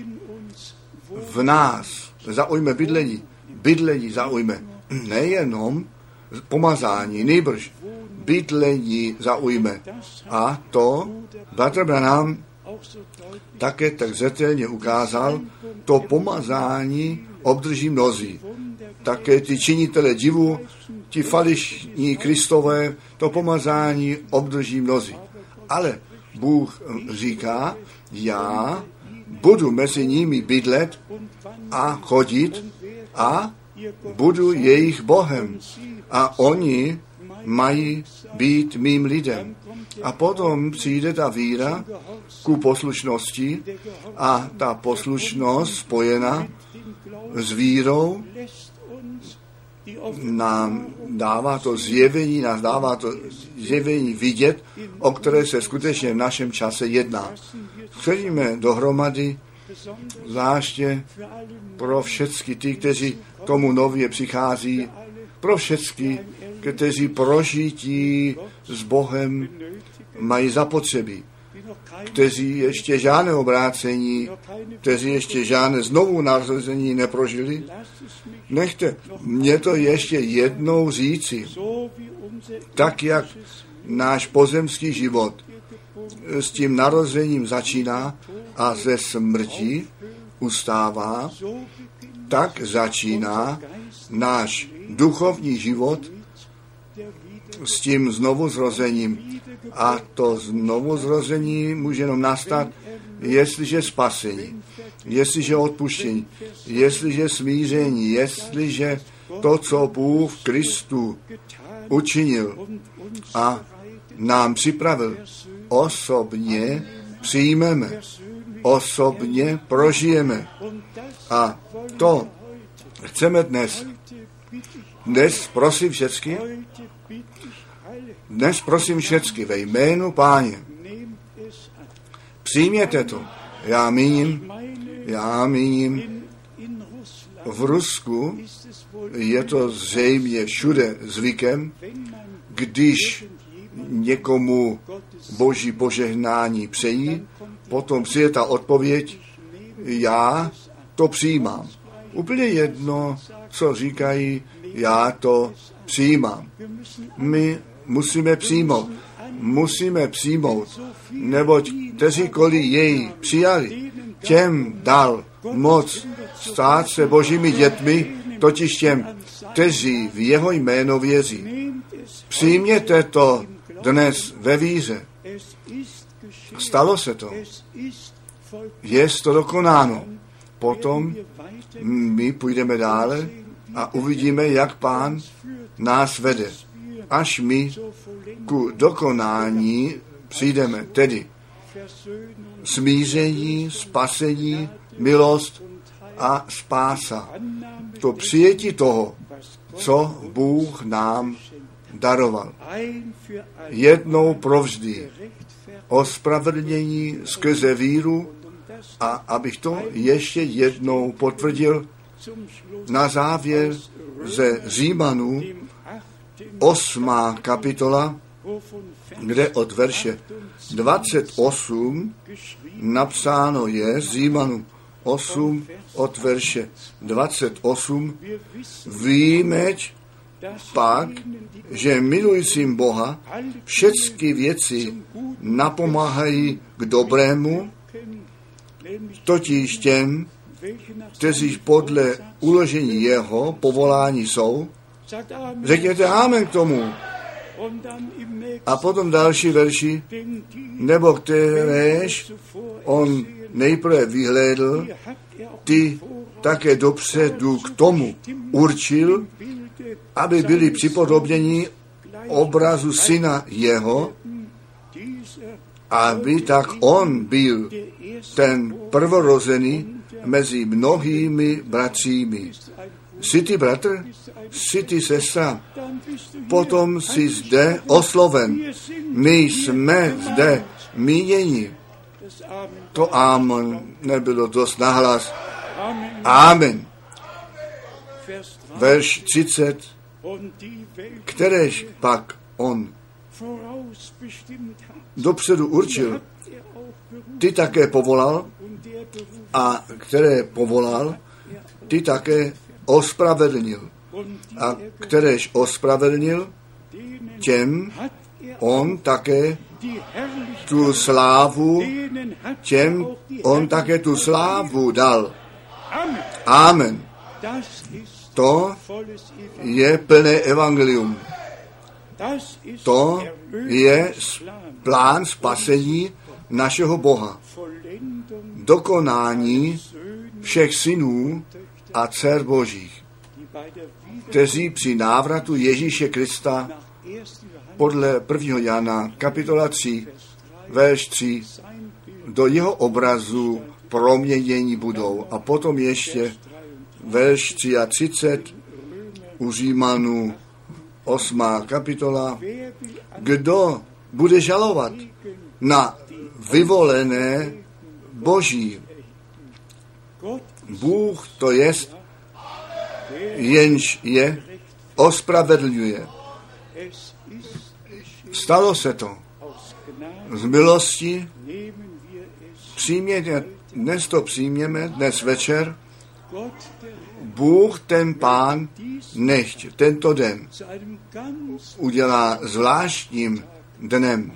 A: v nás zaujme bydlení zaujme nejenom pomazání, nýbrž bydlení zaujme. A to bratr Branham také tak zřetelně ukázal, to pomazání obdrží mnozí. Také ty činitele divu, ti falešní Kristové, to pomazání obdrží mnozí. Ale Bůh říká, já budu mezi nimi bydlet a chodit a budu jejich Bohem. A oni mají být mým lidem. A potom přijde ta víra ku poslušnosti a ta poslušnost spojena s vírou nám dává to zjevení vidět, o které se skutečně v našem čase jedná. Chodíme dohromady, zvláště pro všechny ty, kteří tomu nově přichází, pro všechny, kteří prožití s Bohem mají zapotřebí, kteří ještě žádné obrácení, kteří ještě žádné znovu narození neprožili. Nechte mě to ještě jednou říci, tak jak náš pozemský život s tím narozením začíná a ze smrti ustává, tak začíná náš duchovní život s tím znovuzrozením. A to znovuzrození může jenom nastat, jestliže spasení, jestliže odpuštění, jestliže smíření, jestliže to, co Bůh v Kristu učinil a nám připravil, osobně přijmeme, osobně prožijeme. A to chceme dnes. Dnes prosím všecky ve jménu Páně. Přijměte to. Já míním, v Rusku je to zřejmě všude zvykem, když někomu Boží požehnání přejí, potom přijde ta odpověď, já to přijímám. Úplně jedno, co říkají, já to přijímám. My musíme přijmout, neboť kteříkoliv jej přijali, těm dal moc stát se Božími dětmi, totiž těm, kteří v jeho jméno věří. Přijměte to dnes ve víře. Stalo se to. Je to dokonáno. potom my půjdeme dále a uvidíme, jak Pán nás vede, až my ku dokonání přijdeme, tedy smíření, spasení, milost a spása. To přijetí toho, co Bůh nám daroval. Jednou provždy ospravedlnění skrze víru a abych to ještě jednou potvrdil na závěr ze Římanů 8. kapitola, kde od verše 28 napsáno je, Římanů 8 od verše 28, víme pak, že milujícím Boha všechny věci napomáhají k dobrému, totiž těm, kteří podle uložení jeho povolání jsou. Řekněte amen k tomu. A potom další verši, nebo kteréž on nejprve vyhlédl, ty také dopředu k tomu určil, aby byli připodobněni obrazu syna jeho, aby tak on byl ten prvorozený mezi mnohými bratřími. Jsi ty bratr? Jsi ty sestra? Potom jsi zde osloven. My jsme zde míněni. To amen nebylo dost nahlas. Amen. Verš 30. Kteréž pak on dopředu určil, ty také povolal, a které povolal, ty také ospravedlnil. A kteréž ospravedlnil, těm on také tu slávu, těm on také tu slávu dal. Amen. To je plné evangelium. To je plán spasení našeho Boha. Dokonání všech synů a dcer božích, kteří při návratu Ježíše Krista podle 1. Jana kapitola 3, verš 3, do jeho obrazu proměnění budou. A potom ještě verš 33 u Římanů 8. kapitola. Kdo bude žalovat na vyvolené Boží? Bůh to jest, jenž je ospravedlňuje. Stalo se to. Z milosti přijměte, dnes to přijměme, dnes večer. Bůh, ten Pán, nechť tento den udělá zvláštním dnem.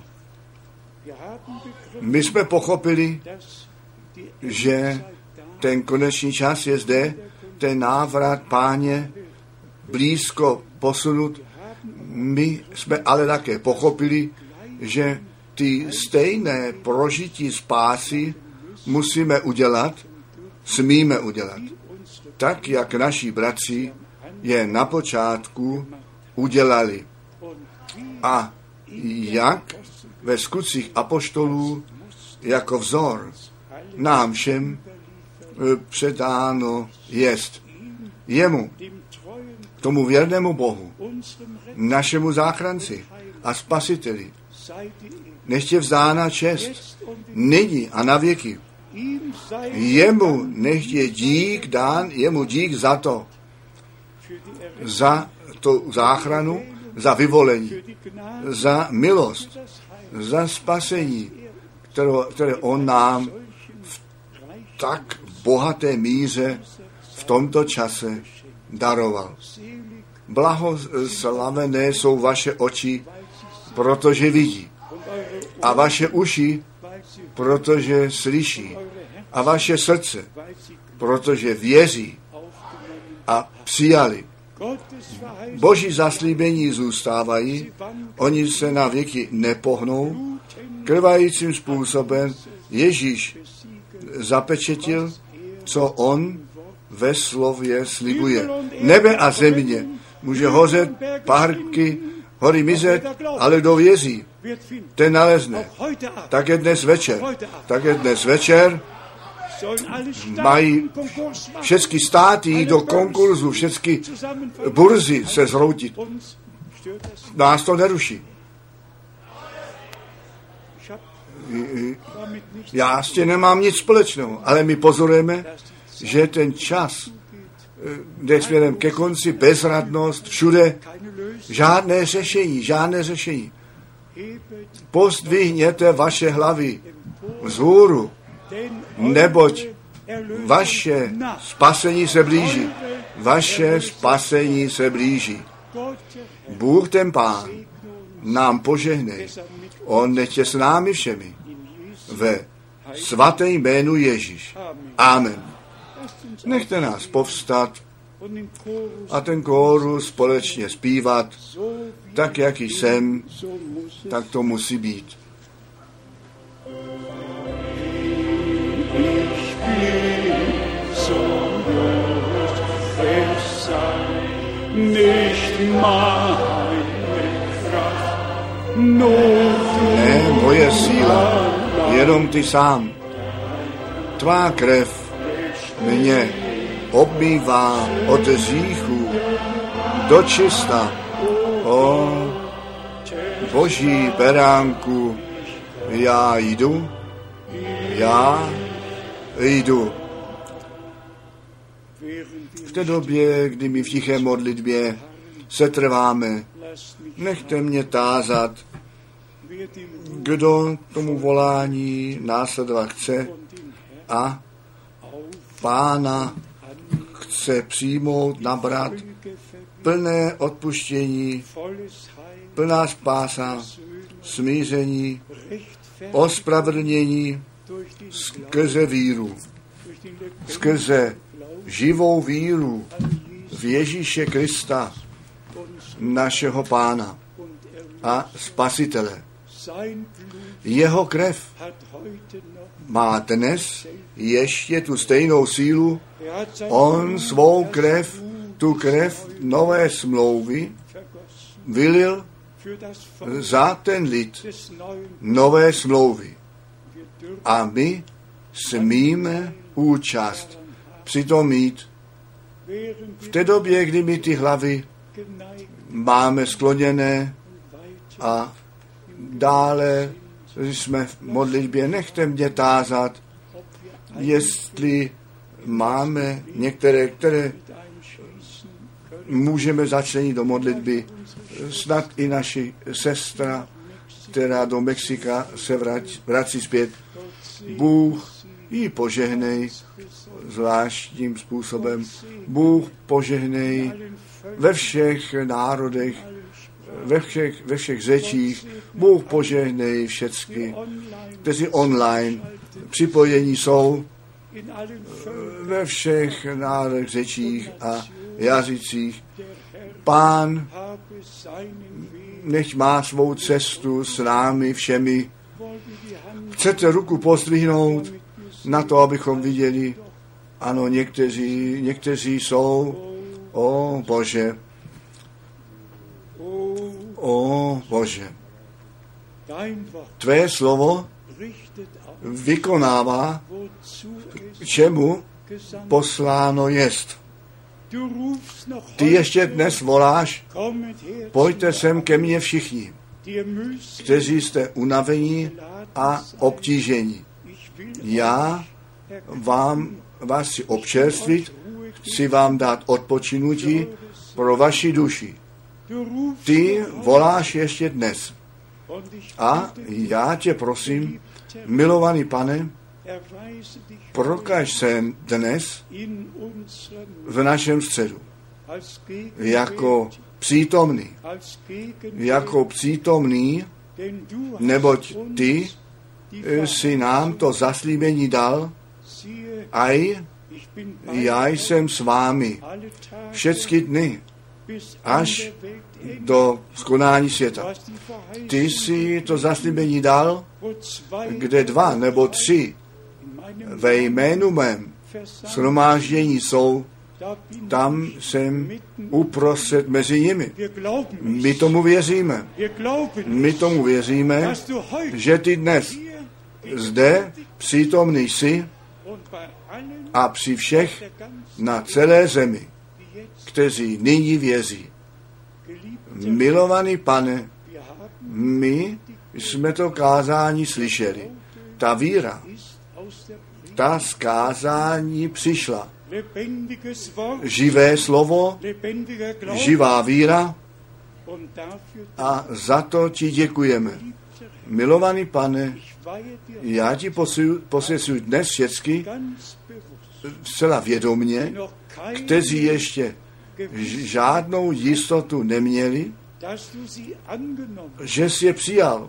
A: My jsme pochopili, že ten konečný čas je zde, ten návrat Páně blízko posunut. My jsme ale také pochopili, že ty stejné prožití spásy musíme udělat, smíme udělat. Tak, jak naši bratři je na počátku udělali. A jak ve skutcích apoštolů jako vzor nám všem předáno jest. Jemu, tomu věrnému Bohu, našemu záchranci a spasiteli, nechť je vzdána čest, nyní a na věky. Jemu nechť je dík dán, jemu dík za to záchranu, za vyvolení, za milost, za spasení, které on nám v tak bohaté míře v tomto čase daroval. Blahoslavené jsou vaše oči, protože vidí, a vaše uši, protože slyší, a vaše srdce, protože věří a přijali. Boží zaslíbení zůstávají, oni se na věky nepohnou. Krvajícím způsobem Ježíš zapečetil co on ve slově slibuje. Nebe a země může hořet, párky, hory mizet, ale kdo věří, ten nalezne. Také dnes večer mají všechny státy jít do konkurzu, všechny burzy se zhroutit. Nás to neruší. Já s tím nemám nic společného, ale my pozorujeme, že ten čas jde směrem ke konci, bezradnost, všude, žádné řešení. Pozdvihněte vaše hlavy vzhůru, neboť vaše spasení se blíží. Bůh ten Pán nám požehnej. On nechce s námi všemi. Ve svatém jménu Ježíš. Amen. Nechte nás povstat a ten kórus společně zpívat, tak jak jsem, tak to musí být. Ne moje síla, jenom ty sám. Tvá krev mě obmývá od hříchů do čista. O Boží beránku, já jdu. V té době, kdy my v tiché modlitbě se trváme, nechte mě tázat, kdo tomu volání následovat chce a Pána chce přijmout, nabrat, plné odpuštění, plná spása, smíření, ospravedlnění skrze víru, skrze živou víru v Ježíše Krista, našeho Pána a Spasitele. Jeho krev má dnes ještě tu stejnou sílu. On svou krev, tu krev nové smlouvy, vylil za ten lid nové smlouvy. A my smíme účast přitom mít. V té době, kdy my ty hlavy máme skloněné a dále jsme v modlitbě, nechte mě tázat, jestli máme některé, které můžeme začlenit do modlitby. Snad i naši sestra, která do Mexika se vrací zpět. Bůh ji požehnej zvláštním způsobem. Bůh požehnej ve všech národech, ve všech řečích. Bůh požehnej všecky, kteří online připojení jsou ve všech národech, řečích a jazycích. Pán nech má svou cestu s námi všemi. Chcete ruku pozdvihnout na to, abychom viděli? Ano, někteří jsou. O Bože. O Bože. Tvé slovo vykonává, čemu posláno jest. Ty ještě dnes voláš, pojďte sem ke mně všichni, kteří jste unavení a obtížení. Já vás chci občerstvit, chci vám dát odpočinutí pro vaši duši. Ty voláš ještě dnes. A já tě prosím, milovaný Pane, prokaž se dnes v našem středu jako přítomný, neboť ty si nám to zaslíbení dal, a já jsem s vámi všechny dny, až do skonání světa. Ty si to zaslíbení dal, kde 2 nebo 3 ve jménu mém shromáždění jsou, tam jsem uprostřed mezi nimi. My tomu věříme. My tomu věříme, že ty dnes zde přítomný jsi a při všech na celé zemi, kteří nyní věří. Milovaný Pane, my jsme to kázání slyšeli. Ta víra, ta z kázání přišla. Živé slovo, živá víra a za to ti děkujeme. Milovaný Pane, já ti posvěcuji dnes všecky zcela vědomně, kteří ještě žádnou jistotu neměli, že jsi je přijal.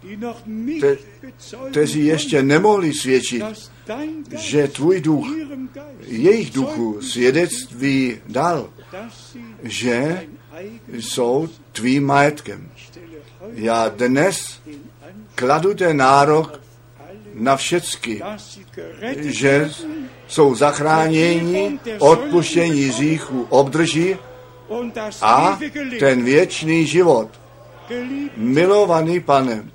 A: Kteří ještě nemohli svědčit, že tvůj duch, jejich duchu svědectví dal, že jsou tvým majetkem. Já dnes kladu ten nárok na všecky, že jsou zachráněni, odpuštění hříchů obdrží a ten věčný život. Milovaný Pane,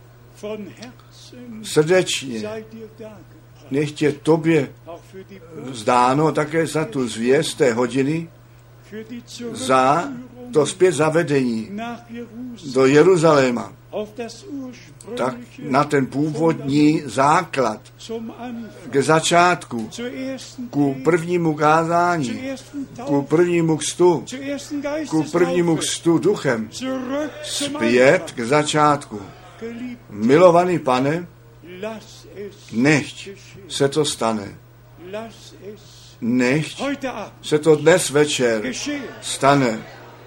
A: srdečně nechtě tobě zdáno také za tu zvěst té hodiny, za to zpět zavedení do Jeruzaléma, tak na ten původní základ, k začátku, ku prvnímu kázání, ku prvnímu křtu duchem, zpět k začátku. Milovaný Pane, nechť se to stane. Nechť se to dnes večer stane,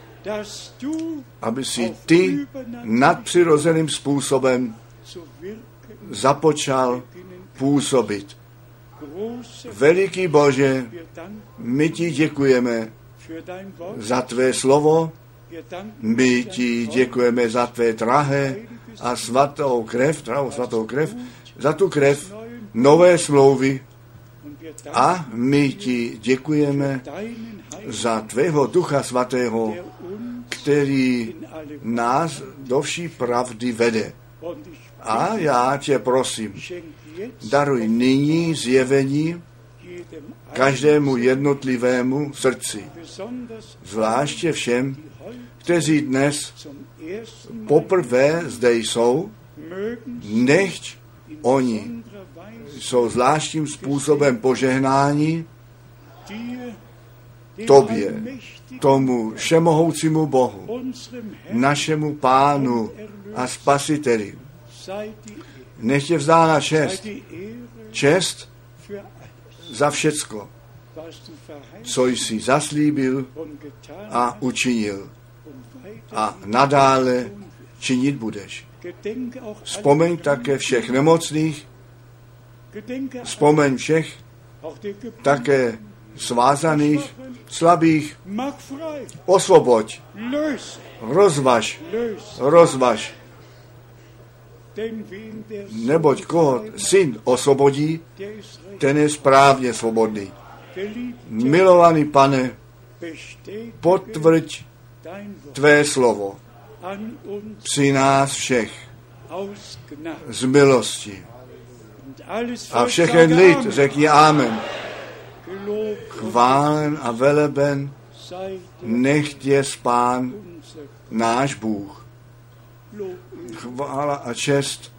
A: aby si ty nadpřirozeným způsobem započal působit. Veliký Bože, my ti děkujeme za tvé slovo, my ti děkujeme za tvé drahé a svatou krev, za tu krev nové smlouvy a my ti děkujeme za tvého Ducha Svatého, který nás do vší pravdy vede. A já tě prosím, daruj nyní zjevení každému jednotlivému srdci, zvláště všem, kteří dnes poprvé zde jsou, nechť oni jsou zvláštním způsobem požehnáni tobě, tomu všemohoucímu Bohu, našemu Pánu a Spasiteli. Nech je vzdána čest za všecko, co jsi zaslíbil a učinil a nadále činit budeš. Vzpomeň také všech nemocných, vzpomeň všech také svázaných, slabých, osvoboď, rozvaž, neboť koho syn osvobodí, ten je správně svobodný. Milovaný Pane, potvrď tvé slovo při nás všech z milosti. A všechen lid řekni amen. Chválen a veleben nechť je Pán náš Bůh. Chvála a čest.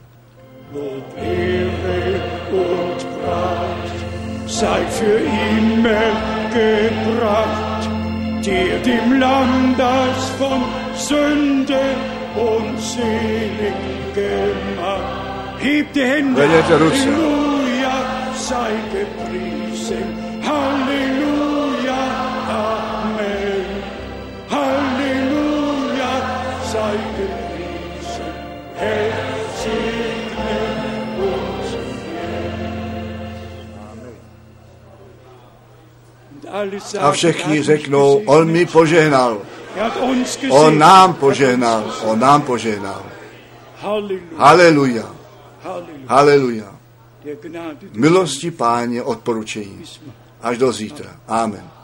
B: Sei für immer gebracht, dir dem Lamm, das von Sünde und selig gemacht. Heb die Hände, Halleluja, sei gepriesen, Halleluja, Amen. Halleluja, sei gepriesen, Herr, segne uns.
A: A všichni řeknou, on mi požehnal. On nám požehnal. On nám požehnal. Haleluja. Haleluja.
B: der Gnade des
A: Milosti Páně odporučení. Až do zítra. Amen.